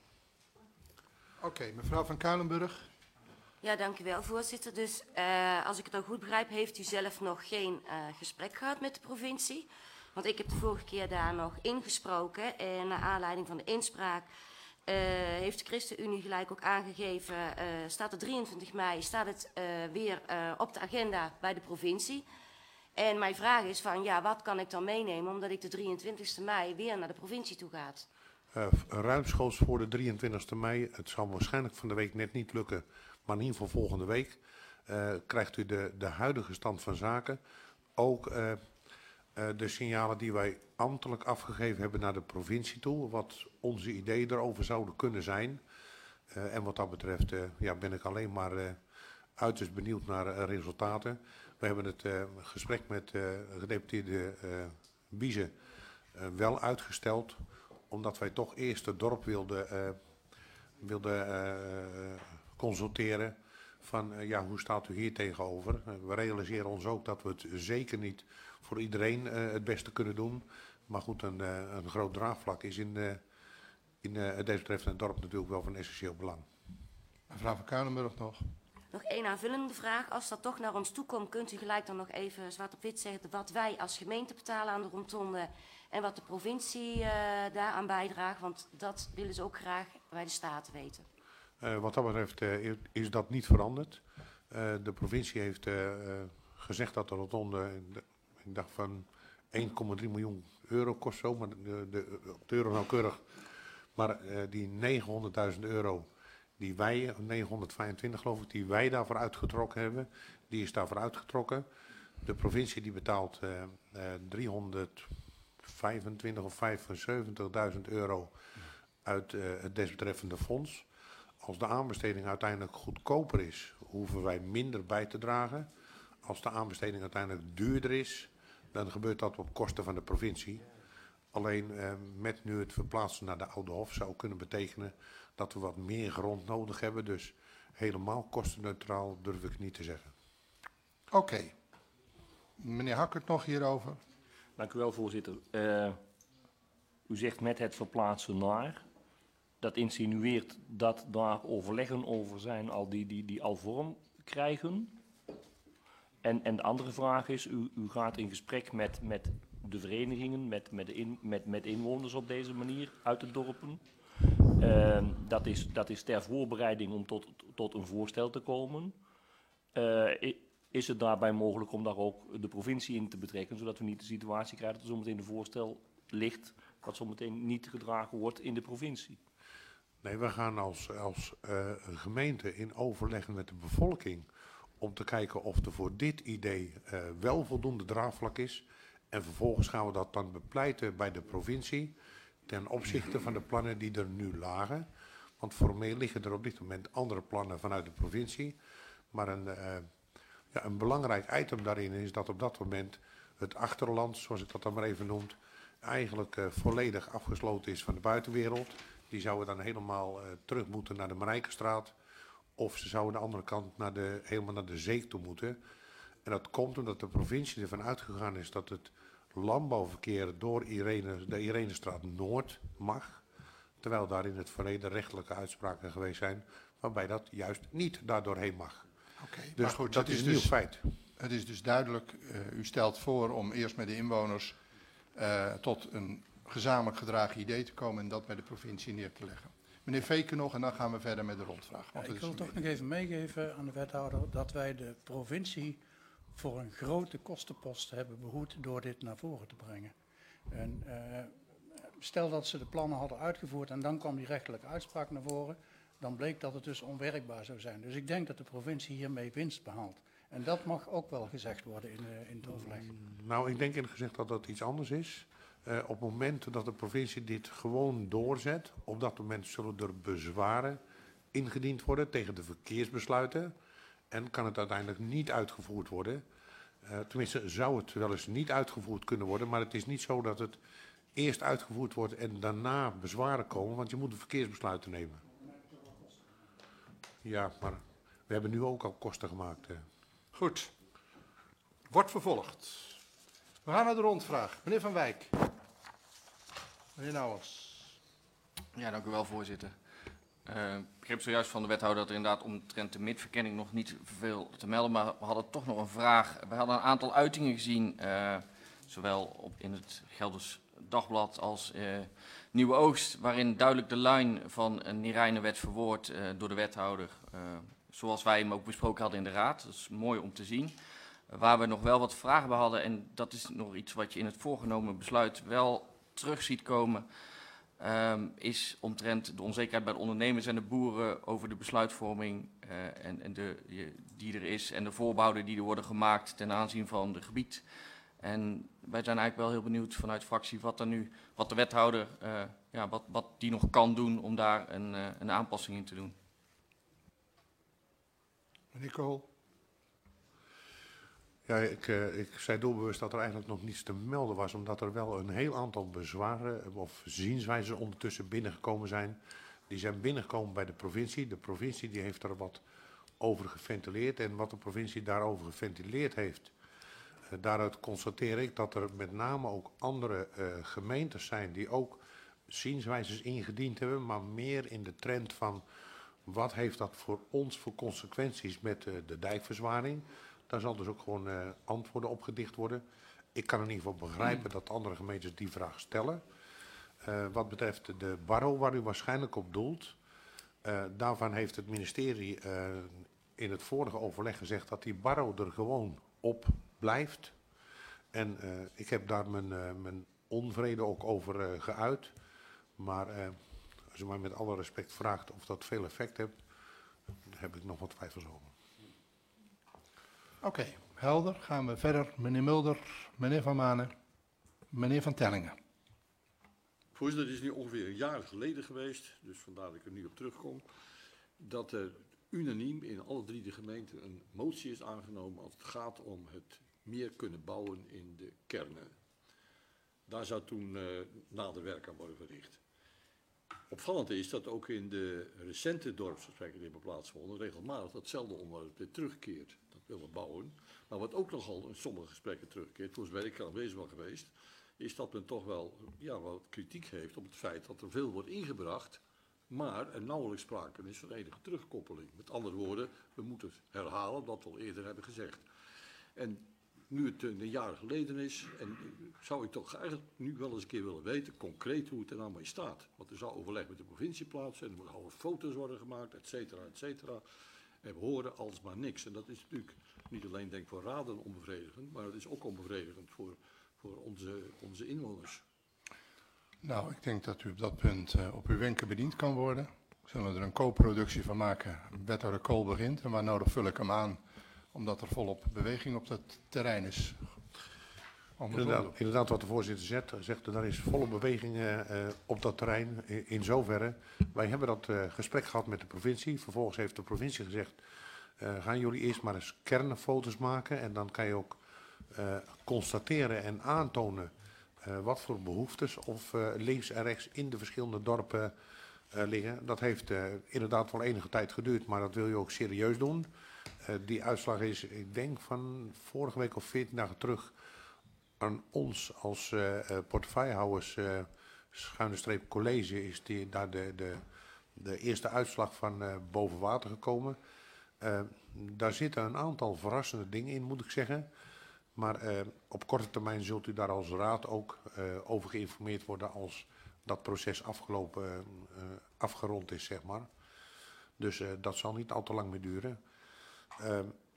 Oké, okay, mevrouw van Kuilenburg. Ja, dank u wel, voorzitter. Dus uh, als ik het dan goed begrijp, heeft u zelf nog geen uh, gesprek gehad met de provincie. Want ik heb de vorige keer daar nog ingesproken. En naar aanleiding van de inspraak uh, heeft de ChristenUnie gelijk ook aangegeven. Uh, staat het drieëntwintig mei, staat het uh, weer uh, op de agenda bij de provincie. En mijn vraag is van, ja, wat kan ik dan meenemen, omdat ik de drieëntwintigste mei weer naar de provincie toe ga? Uh, ruimschoots voor de drieëntwintigste mei. Het zal waarschijnlijk van de week net niet lukken, maar in ieder geval volgende week uh, krijgt u de, de huidige stand van zaken. Ook uh, uh, de signalen die wij ambtelijk afgegeven hebben naar de provincie toe, wat onze ideeën erover zouden kunnen zijn. Uh, en wat dat betreft uh, ja, ben ik alleen maar uh, uiterst benieuwd naar uh, resultaten. We hebben het uh, gesprek met uh, gedeputeerde uh, Wiese uh, wel uitgesteld, omdat wij toch eerst het dorp wilden, uh, wilden uh, consulteren van uh, ja, hoe staat u hier tegenover. Uh, we realiseren ons ook dat we het zeker niet voor iedereen uh, het beste kunnen doen. Maar goed, een, uh, een groot draagvlak is in, uh, in uh, deze betreffende dorp natuurlijk wel van essentieel belang. Mevrouw van Kuilenburg nog. Nog één aanvullende vraag. Als dat toch naar ons toe komt, kunt u gelijk dan nog even zwart op wit zeggen wat wij als gemeente betalen aan de rotonde en wat de provincie uh, daaraan bijdraagt, want dat willen ze ook graag bij de Staten weten. Uh, wat dat betreft uh, is, is dat niet veranderd. Uh, de provincie heeft uh, uh, gezegd dat de rotonde, de, ik dacht van één komma drie miljoen euro kost zo, maar de, de, de euro nauwkeurig Maar uh, die negenhonderdduizend euro die wij, negenhonderdvijfentwintig geloof ik, die wij daarvoor uitgetrokken hebben, die is daarvoor uitgetrokken. De provincie die betaalt uh, uh, driehonderdvijfentwintig of vijfenzeventigduizend euro uit uh, het desbetreffende fonds. Als de aanbesteding uiteindelijk goedkoper is, hoeven wij minder bij te dragen. Als de aanbesteding uiteindelijk duurder is, dan gebeurt dat op kosten van de provincie. Alleen uh, met nu het verplaatsen naar de Oude Hof zou kunnen betekenen dat we wat meer grond nodig hebben. Dus helemaal kostenneutraal durf ik niet te zeggen. Oké. Okay. Meneer Hakkert nog hierover. Dank u wel, voorzitter. Uh, u zegt met het verplaatsen naar. Dat insinueert dat daar overleggen over zijn al die, die, die al vorm krijgen. En, en de andere vraag is, u, u gaat in gesprek met, met de verenigingen, met, met, de in, met, met inwoners op deze manier uit de dorpen. Uh, dat, is, dat is ter voorbereiding om tot, tot een voorstel te komen. Uh, is het daarbij mogelijk om daar ook de provincie in te betrekken, zodat we niet de situatie krijgen dat er zometeen een voorstel ligt wat zometeen niet gedragen wordt in de provincie? Nee, we gaan als, als uh, gemeente in overleggen met de bevolking om te kijken of er voor dit idee uh, wel voldoende draagvlak is. En vervolgens gaan we dat dan bepleiten bij de provincie ten opzichte van de plannen die er nu lagen. Want formeel liggen er op dit moment andere plannen vanuit de provincie. Maar een, uh, ja, een belangrijk item daarin is dat op dat moment het achterland, zoals ik dat dan maar even noem, eigenlijk uh, volledig afgesloten is van de buitenwereld. Die zouden dan helemaal uh, terug moeten naar de Marijkenstraat. Of ze zouden de andere kant naar de, helemaal naar de zee toe moeten. En dat komt omdat de provincie ervan uitgegaan is dat het landbouwverkeer door Irene, de Irenestraat Noord mag. Terwijl daar in het verleden rechtelijke uitspraken geweest zijn waarbij dat juist niet daardoorheen mag. Okay, dus maar goed, dat het is is een nieuw dus, feit. Het is dus duidelijk, uh, u stelt voor om eerst met de inwoners uh, tot een gezamenlijk gedragen idee te komen en dat bij de provincie neer te leggen. Meneer Veken nog en dan gaan we verder met de rondvraag. Want Ja, ik wil is toch nog even meegeven aan de wethouder dat wij de provincie voor een grote kostenpost hebben behoed door dit naar voren te brengen. En, uh, stel dat ze de plannen hadden uitgevoerd en dan kwam die rechtelijke uitspraak naar voren, dan bleek dat het dus onwerkbaar zou zijn. Dus ik denk dat de provincie hiermee winst behaalt. En dat mag ook wel gezegd worden in, uh, in het overleg. Nou, ik denk eerlijk gezegd dat dat iets anders is. Uh, op het moment dat de provincie dit gewoon doorzet, op dat moment zullen er bezwaren ingediend worden tegen de verkeersbesluiten. En kan het uiteindelijk niet uitgevoerd worden. Uh, tenminste, zou het wel eens niet uitgevoerd kunnen worden. Maar het is niet zo dat het eerst uitgevoerd wordt en daarna bezwaren komen. Want je moet een verkeersbesluiten nemen. Ja, maar we hebben nu ook al kosten gemaakt. Hè. Goed. Wordt vervolgd. We gaan naar de rondvraag. Meneer Van Wijk. Meneer Nouwens. Ja, dank u wel, voorzitter. Uh, ik begreep zojuist van de wethouder dat er inderdaad omtrent de midverkenning nog niet veel te melden, maar we hadden toch nog een vraag. We hadden een aantal uitingen gezien, uh, zowel op in het Gelders Dagblad als uh, Nieuwe Oogst, waarin duidelijk de lijn van uh, Neerijnen werd verwoord uh, door de wethouder, uh, zoals wij hem ook besproken hadden in de raad. Dat is mooi om te zien. Uh, waar we nog wel wat vragen bij hadden, en dat is nog iets wat je in het voorgenomen besluit wel terug ziet komen, Um, is omtrent de onzekerheid bij de ondernemers en de boeren over de besluitvorming uh, en, en de, die er is en de voorbehouden die er worden gemaakt ten aanzien van het gebied. En wij zijn eigenlijk wel heel benieuwd vanuit de fractie wat er nu, wat de wethouder, uh, ja, wat, wat die nog kan doen om daar een, uh, een aanpassing in te doen. Meneer Kool. Ja, ik, uh, ik zei doelbewust dat er eigenlijk nog niets te melden was, omdat er wel een heel aantal bezwaren of zienswijzen ondertussen binnengekomen zijn. Die zijn binnengekomen bij de provincie. De provincie die heeft er wat over geventileerd en wat de provincie daarover geventileerd heeft. Uh, daaruit constateer ik dat er met name ook andere uh, gemeentes zijn die ook zienswijzes ingediend hebben, maar meer in de trend van wat heeft dat voor ons voor consequenties met uh, de dijkverzwaring. Daar zal dus ook gewoon uh, antwoorden op gedicht worden. Ik kan in ieder geval begrijpen dat andere gemeentes die vraag stellen. Uh, wat betreft de barro waar u waarschijnlijk op doelt, uh, daarvan heeft het ministerie uh, in het vorige overleg gezegd dat die barro er gewoon op blijft. En uh, ik heb daar mijn, uh, mijn onvrede ook over uh, geuit. Maar uh, als u mij met alle respect vraagt of dat veel effect heeft, daar heb ik nog wat twijfels over. Oké, okay, helder. Gaan we verder. Meneer Mulder, meneer Van Manen, meneer Van Tellingen. Voorzitter, het is nu ongeveer een jaar geleden geweest, dus vandaar dat ik er nu op terugkom, dat er unaniem in alle drie de gemeenten een motie is aangenomen als het gaat om het meer kunnen bouwen in de kernen. Daar zou toen uh, nader werk aan worden verricht. Opvallend is dat ook in de recente dorpsgesprekken die hebben plaatsgevonden regelmatig datzelfde onderwerp weer terugkeert. Dat willen bouwen. Maar wat ook nogal in sommige gesprekken terugkeert, voor zover ik er aanwezig ben geweest, is dat men toch wel ja, wat kritiek heeft op het feit dat er veel wordt ingebracht, maar er nauwelijks sprake is van enige terugkoppeling. Met andere woorden, we moeten herhalen wat we al eerder hebben gezegd. En nu het een jaar geleden is, en zou ik toch eigenlijk nu wel eens een keer willen weten, concreet hoe het er nou mee staat. Want er zou overleg met de provincie plaatsen, en er moeten alle foto's worden gemaakt, et cetera, et cetera. En we horen alsmaar niks. En dat is natuurlijk niet alleen denk ik voor raden onbevredigend, maar het is ook onbevredigend voor, voor onze, onze inwoners. Nou, ik denk dat u op dat punt uh, op uw wenken bediend kan worden. Zullen we er een co-productie van maken. Wethouder Kool begint en waar nodig vul ik hem aan, omdat er volop beweging op dat terrein is. Inderdaad, inderdaad, wat de voorzitter zegt, zegt er is volle beweging uh, op dat terrein. In, in zoverre, wij hebben dat uh, gesprek gehad met de provincie. Vervolgens heeft de provincie gezegd, uh, gaan jullie eerst maar eens kernfoto's maken. En dan kan je ook uh, constateren en aantonen uh, wat voor behoeftes of uh, links en rechts in de verschillende dorpen uh, liggen. Dat heeft uh, inderdaad wel enige tijd geduurd, maar dat wil je ook serieus doen. Uh, die uitslag is, ik denk van vorige week of veertien dagen terug, aan ons als uh, uh, portefeuillehouders, uh, schuine streep college, is die, daar de, de, de eerste uitslag van uh, boven water gekomen. Uh, daar zitten een aantal verrassende dingen in, moet ik zeggen. Maar uh, op korte termijn zult u daar als raad ook uh, over geïnformeerd worden als dat proces afgelopen, uh, afgerond is, zeg maar. Dus uh, dat zal niet al te lang meer duren. Uh,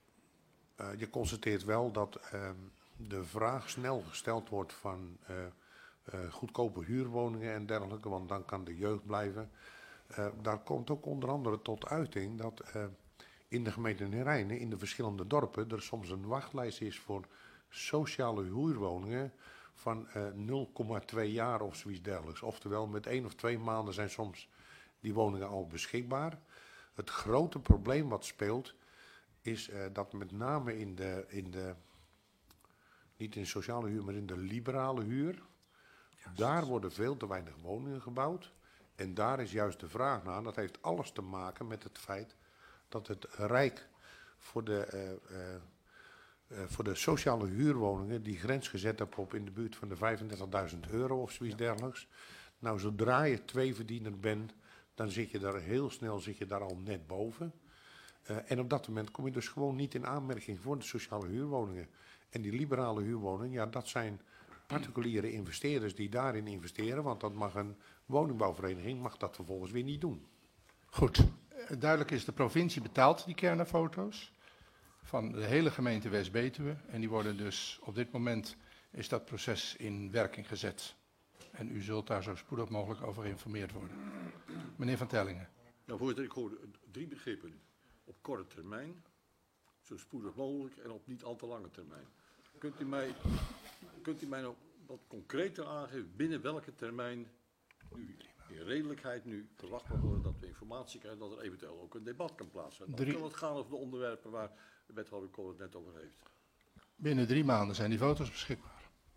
uh, je constateert wel dat uh, de vraag snel gesteld wordt van uh, uh, goedkope huurwoningen en dergelijke, want dan kan de jeugd blijven. Uh, daar komt ook onder andere tot uiting dat uh, in de gemeente Neerijnen, in de verschillende dorpen, er soms een wachtlijst is voor sociale huurwoningen van uh, nul komma twee jaar of zoiets dergelijks. Oftewel, met één of twee maanden zijn soms die woningen al beschikbaar. Het grote probleem wat speelt is uh, dat met name in de, in de, niet in de sociale huur, maar in de liberale huur, ja, daar worden veel te weinig woningen gebouwd. En daar is juist de vraag naar, dat heeft alles te maken met het feit dat het Rijk voor de, uh, uh, uh, voor de sociale huurwoningen die grens gezet heeft op in de buurt van de vijfendertigduizend euro of zoiets ja. dergelijks. Nou, zodra je tweeverdiener bent, dan zit je daar heel snel zit je daar al net boven. Uh, en op dat moment kom je dus gewoon niet in aanmerking voor de sociale huurwoningen. En die liberale huurwoningen, ja, dat zijn particuliere investeerders die daarin investeren, want dat mag een woningbouwvereniging mag dat vervolgens weer niet doen. Goed, duidelijk is, de provincie betaalt die kernfoto's van de hele gemeente West-Betuwe en die worden dus op dit moment is dat proces in werking gezet. En u zult daar zo spoedig mogelijk over geïnformeerd worden. Meneer Van Tellingen. Nou, voorzitter, ik hoorde drie begrippen. Op korte termijn, zo spoedig mogelijk en op niet al te lange termijn. Kunt u mij, kunt u mij nog wat concreter aangeven binnen welke termijn nu in redelijkheid nu verwacht mag worden dat we informatie krijgen, dat er eventueel ook een debat kan plaatsvinden. Dan kan het gaan over de onderwerpen waar de wethouder Kool het net over heeft. Binnen drie maanden zijn die foto's beschikbaar.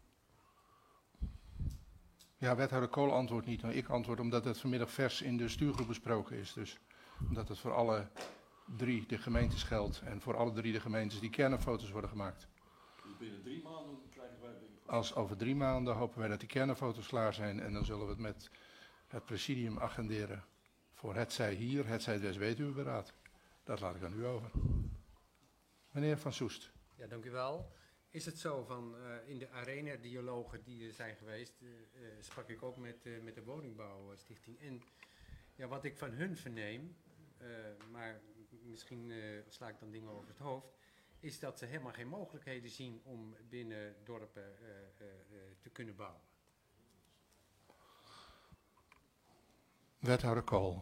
Ja, wethouder Kool antwoordt niet, maar ik antwoord omdat het vanmiddag vers in de stuurgroep besproken is. Dus omdat het voor alle drie de gemeentes geldt en voor alle drie de gemeentes die kernfoto's worden gemaakt. Dus binnen drie maanden krijgen wij de informatie? Als over drie maanden hopen wij dat die kernfoto's klaar zijn en dan zullen we het met het presidium agenderen voor het zij hier, het zij het West-Betuwe beraad. Dat laat ik aan u over. Meneer Van Soest. Ja, dank u wel. Is het zo van uh, in de arena-dialogen die er zijn geweest, uh, uh, sprak ik ook met, uh, met de woningbouwstichting. En ja, wat ik van hun verneem, uh, maar misschien uh, sla ik dan dingen over het hoofd, is dat ze helemaal geen mogelijkheden zien om binnen dorpen uh, uh, uh, te kunnen bouwen. Wethouder Kool.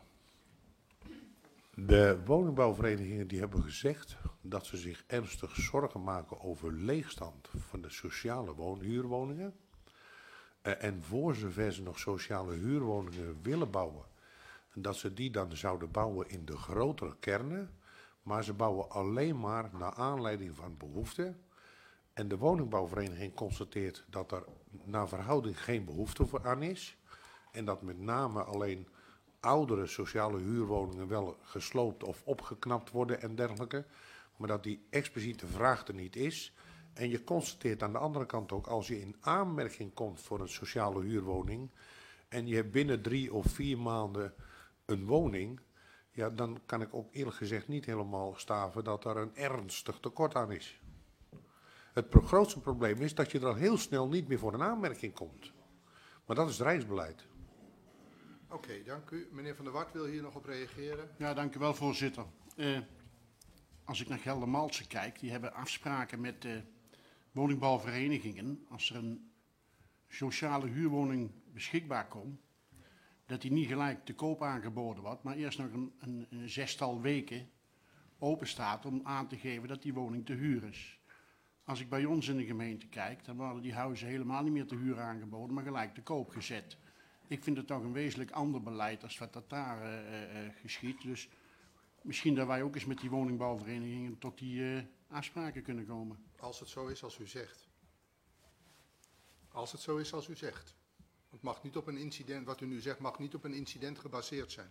De woningbouwverenigingen die hebben gezegd dat ze zich ernstig zorgen maken over leegstand van de sociale woon- huurwoningen. Uh, en voor zover ze nog sociale huurwoningen willen bouwen, dat ze die dan zouden bouwen in de grotere kernen. Maar ze bouwen alleen maar naar aanleiding van behoefte. En de woningbouwvereniging constateert dat er naar verhouding geen behoefte voor aan is. En dat met name alleen oudere sociale huurwoningen wel gesloopt of opgeknapt worden en dergelijke. Maar dat die expliciete vraag er niet is. En je constateert aan de andere kant ook, als je in aanmerking komt voor een sociale huurwoning en je hebt binnen drie of vier maanden een woning, ja, dan kan ik ook eerlijk gezegd niet helemaal staven dat er een ernstig tekort aan is. Het pro- grootste probleem is dat je er al heel snel niet meer voor een aanmerking komt. Maar dat is het Rijksbeleid. Oké, okay, dank u. Meneer Van der Wart wil hier nog op reageren. Ja, dank u wel, voorzitter. Uh, als ik naar Geldermalsen kijk, die hebben afspraken met de woningbouwverenigingen. Als er een sociale huurwoning beschikbaar komt, dat die niet gelijk te koop aangeboden wordt, maar eerst nog een, een, een zestal weken open staat om aan te geven dat die woning te huur is. Als ik bij ons in de gemeente kijk, dan worden die huizen helemaal niet meer te huur aangeboden, maar gelijk te koop gezet. Ik vind het toch een wezenlijk ander beleid als wat dat daar uh, uh, geschiet. Dus misschien dat wij ook eens met die woningbouwverenigingen tot die uh, afspraken kunnen komen. Als het zo is als u zegt. Als het zo is als u zegt. Het mag niet op een incident, wat u nu zegt, mag niet op een incident gebaseerd zijn.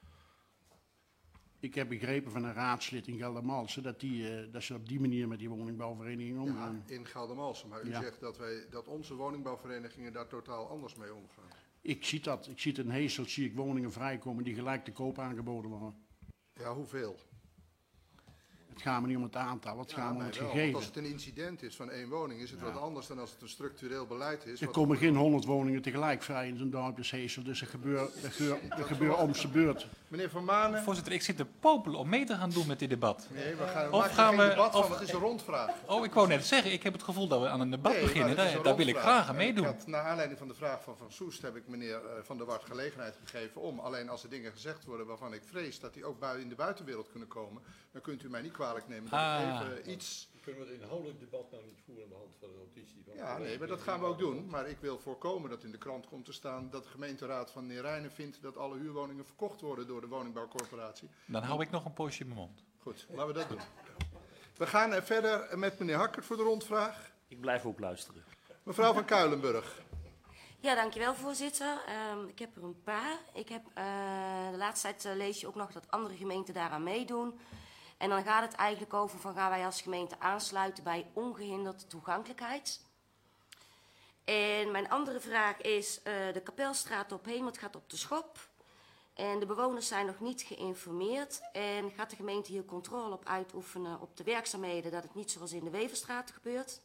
Ik heb begrepen van een raadslid in Geldermalsen dat, die, uh, dat ze op die manier met die woningbouwverenigingen omgaan. Ja, in Geldermalsen, maar u Ja. zegt dat, wij, dat onze woningbouwverenigingen daar totaal anders mee omgaan. Ik zie dat. Ik zie het in Heesselt, zie ik woningen vrijkomen die gelijk te koop aangeboden worden. Ja, hoeveel? Het gaat me niet om het aantal, het Ja, gaat me om mij het wel, gegeven. want als het een incident is van één woning, is het Ja. wat anders dan als het een structureel beleid is. Er wat- komen geen honderd woningen tegelijk vrij in zo'n dorp als Heesselt, dus er gebeurt, er gebeurt, er gebeurt om zijn beurt. Meneer Van Manen. Voorzitter, ik zit te popelen om mee te gaan doen met dit debat. Nee, we gaan, we Of maken gaan geen we- debat of- van, het is een rondvraag. Oh, ik wou net zeggen, ik heb het gevoel dat we aan een debat Nee, beginnen. maar het is Daar, een daar wil ik rondvraag. graag aan En meedoen. Ik had, naar aanleiding van de vraag van Van Soest heb ik meneer uh, Van der Wart gelegenheid gegeven om, alleen als er dingen gezegd worden waarvan ik vrees dat die ook bui- in de buitenwereld kunnen komen, dan kunt u mij niet kwalijk nemen dat Ah. ik even iets... Kunnen we het inhoudelijk debat nou niet voeren aan de hand van de notitie? Van Ja, nee, maar dat gaan we ook doen. Maar ik wil voorkomen dat in de krant komt te staan dat de gemeenteraad van Neerijnen vindt dat alle huurwoningen verkocht worden door de woningbouwcorporatie. Dan hou ik nog een poosje in mijn mond. Goed, laten we dat doen. We gaan eh, verder met meneer Hakkert voor de rondvraag. Ik blijf ook luisteren. Mevrouw van Kuilenburg. Ja, dankjewel voorzitter. Um, ik heb er een paar. Ik heb, uh, de laatste tijd uh, lees je ook nog dat andere gemeenten daaraan meedoen. En dan gaat het eigenlijk over van gaan wij als gemeente aansluiten bij ongehinderde toegankelijkheid. En mijn andere vraag is, uh, de Kapelstraat op Hemert gaat op de schop. En de bewoners zijn nog niet geïnformeerd. En gaat de gemeente hier controle op uitoefenen op de werkzaamheden, dat het niet zoals in de Weverstraat gebeurt.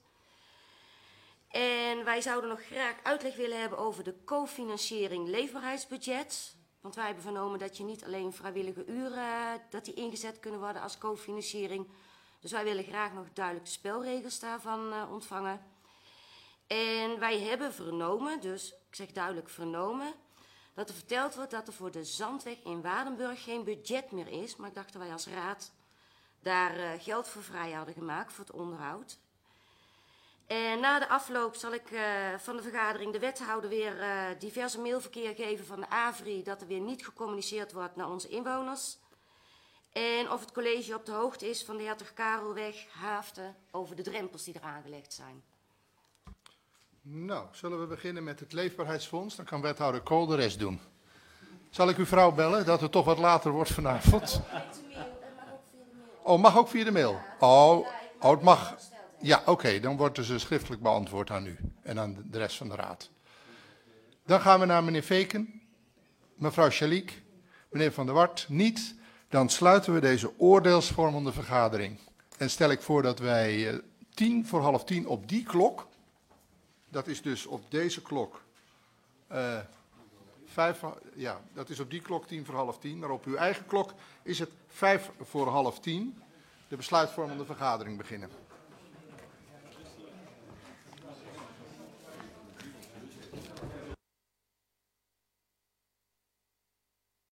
En wij zouden nog graag uitleg willen hebben over de cofinanciering leefbaarheidsbudget. Want wij hebben vernomen dat je niet alleen vrijwillige uren, dat die ingezet kunnen worden als cofinanciering. Dus wij willen graag nog duidelijke spelregels daarvan uh, ontvangen. En wij hebben vernomen, dus ik zeg duidelijk vernomen, dat er verteld wordt dat er voor de Zandweg in Waardenburg geen budget meer is. Maar ik dacht dat wij als raad daar uh, geld voor vrij hadden gemaakt voor het onderhoud. En na de afloop zal ik uh, van de vergadering de wethouder weer uh, diverse mailverkeer geven van de A V R I, dat er weer niet gecommuniceerd wordt naar onze inwoners. En of het college op de hoogte is van de Hertog Karelweg, Haaften, over de drempels die er aangelegd zijn. Nou, zullen we beginnen met het Leefbaarheidsfonds? Dan kan wethouder Kool de rest doen. Zal ik uw vrouw bellen, dat het toch wat later wordt vanavond? Oh, mag ook via de mail? Oh, oh het mag. Ja, oké, okay, dan wordt dus schriftelijk beantwoord aan u en aan de rest van de raad. Dan gaan we naar meneer Veken, mevrouw Schaliek, meneer Van der Wart niet. Dan sluiten we deze oordeelsvormende vergadering. En stel ik voor dat wij uh, tien voor half tien op die klok, dat is dus op deze klok, uh, vijf, ja, dat is op die klok tien voor half tien, maar op uw eigen klok is het vijf voor half tien, de besluitvormende vergadering beginnen.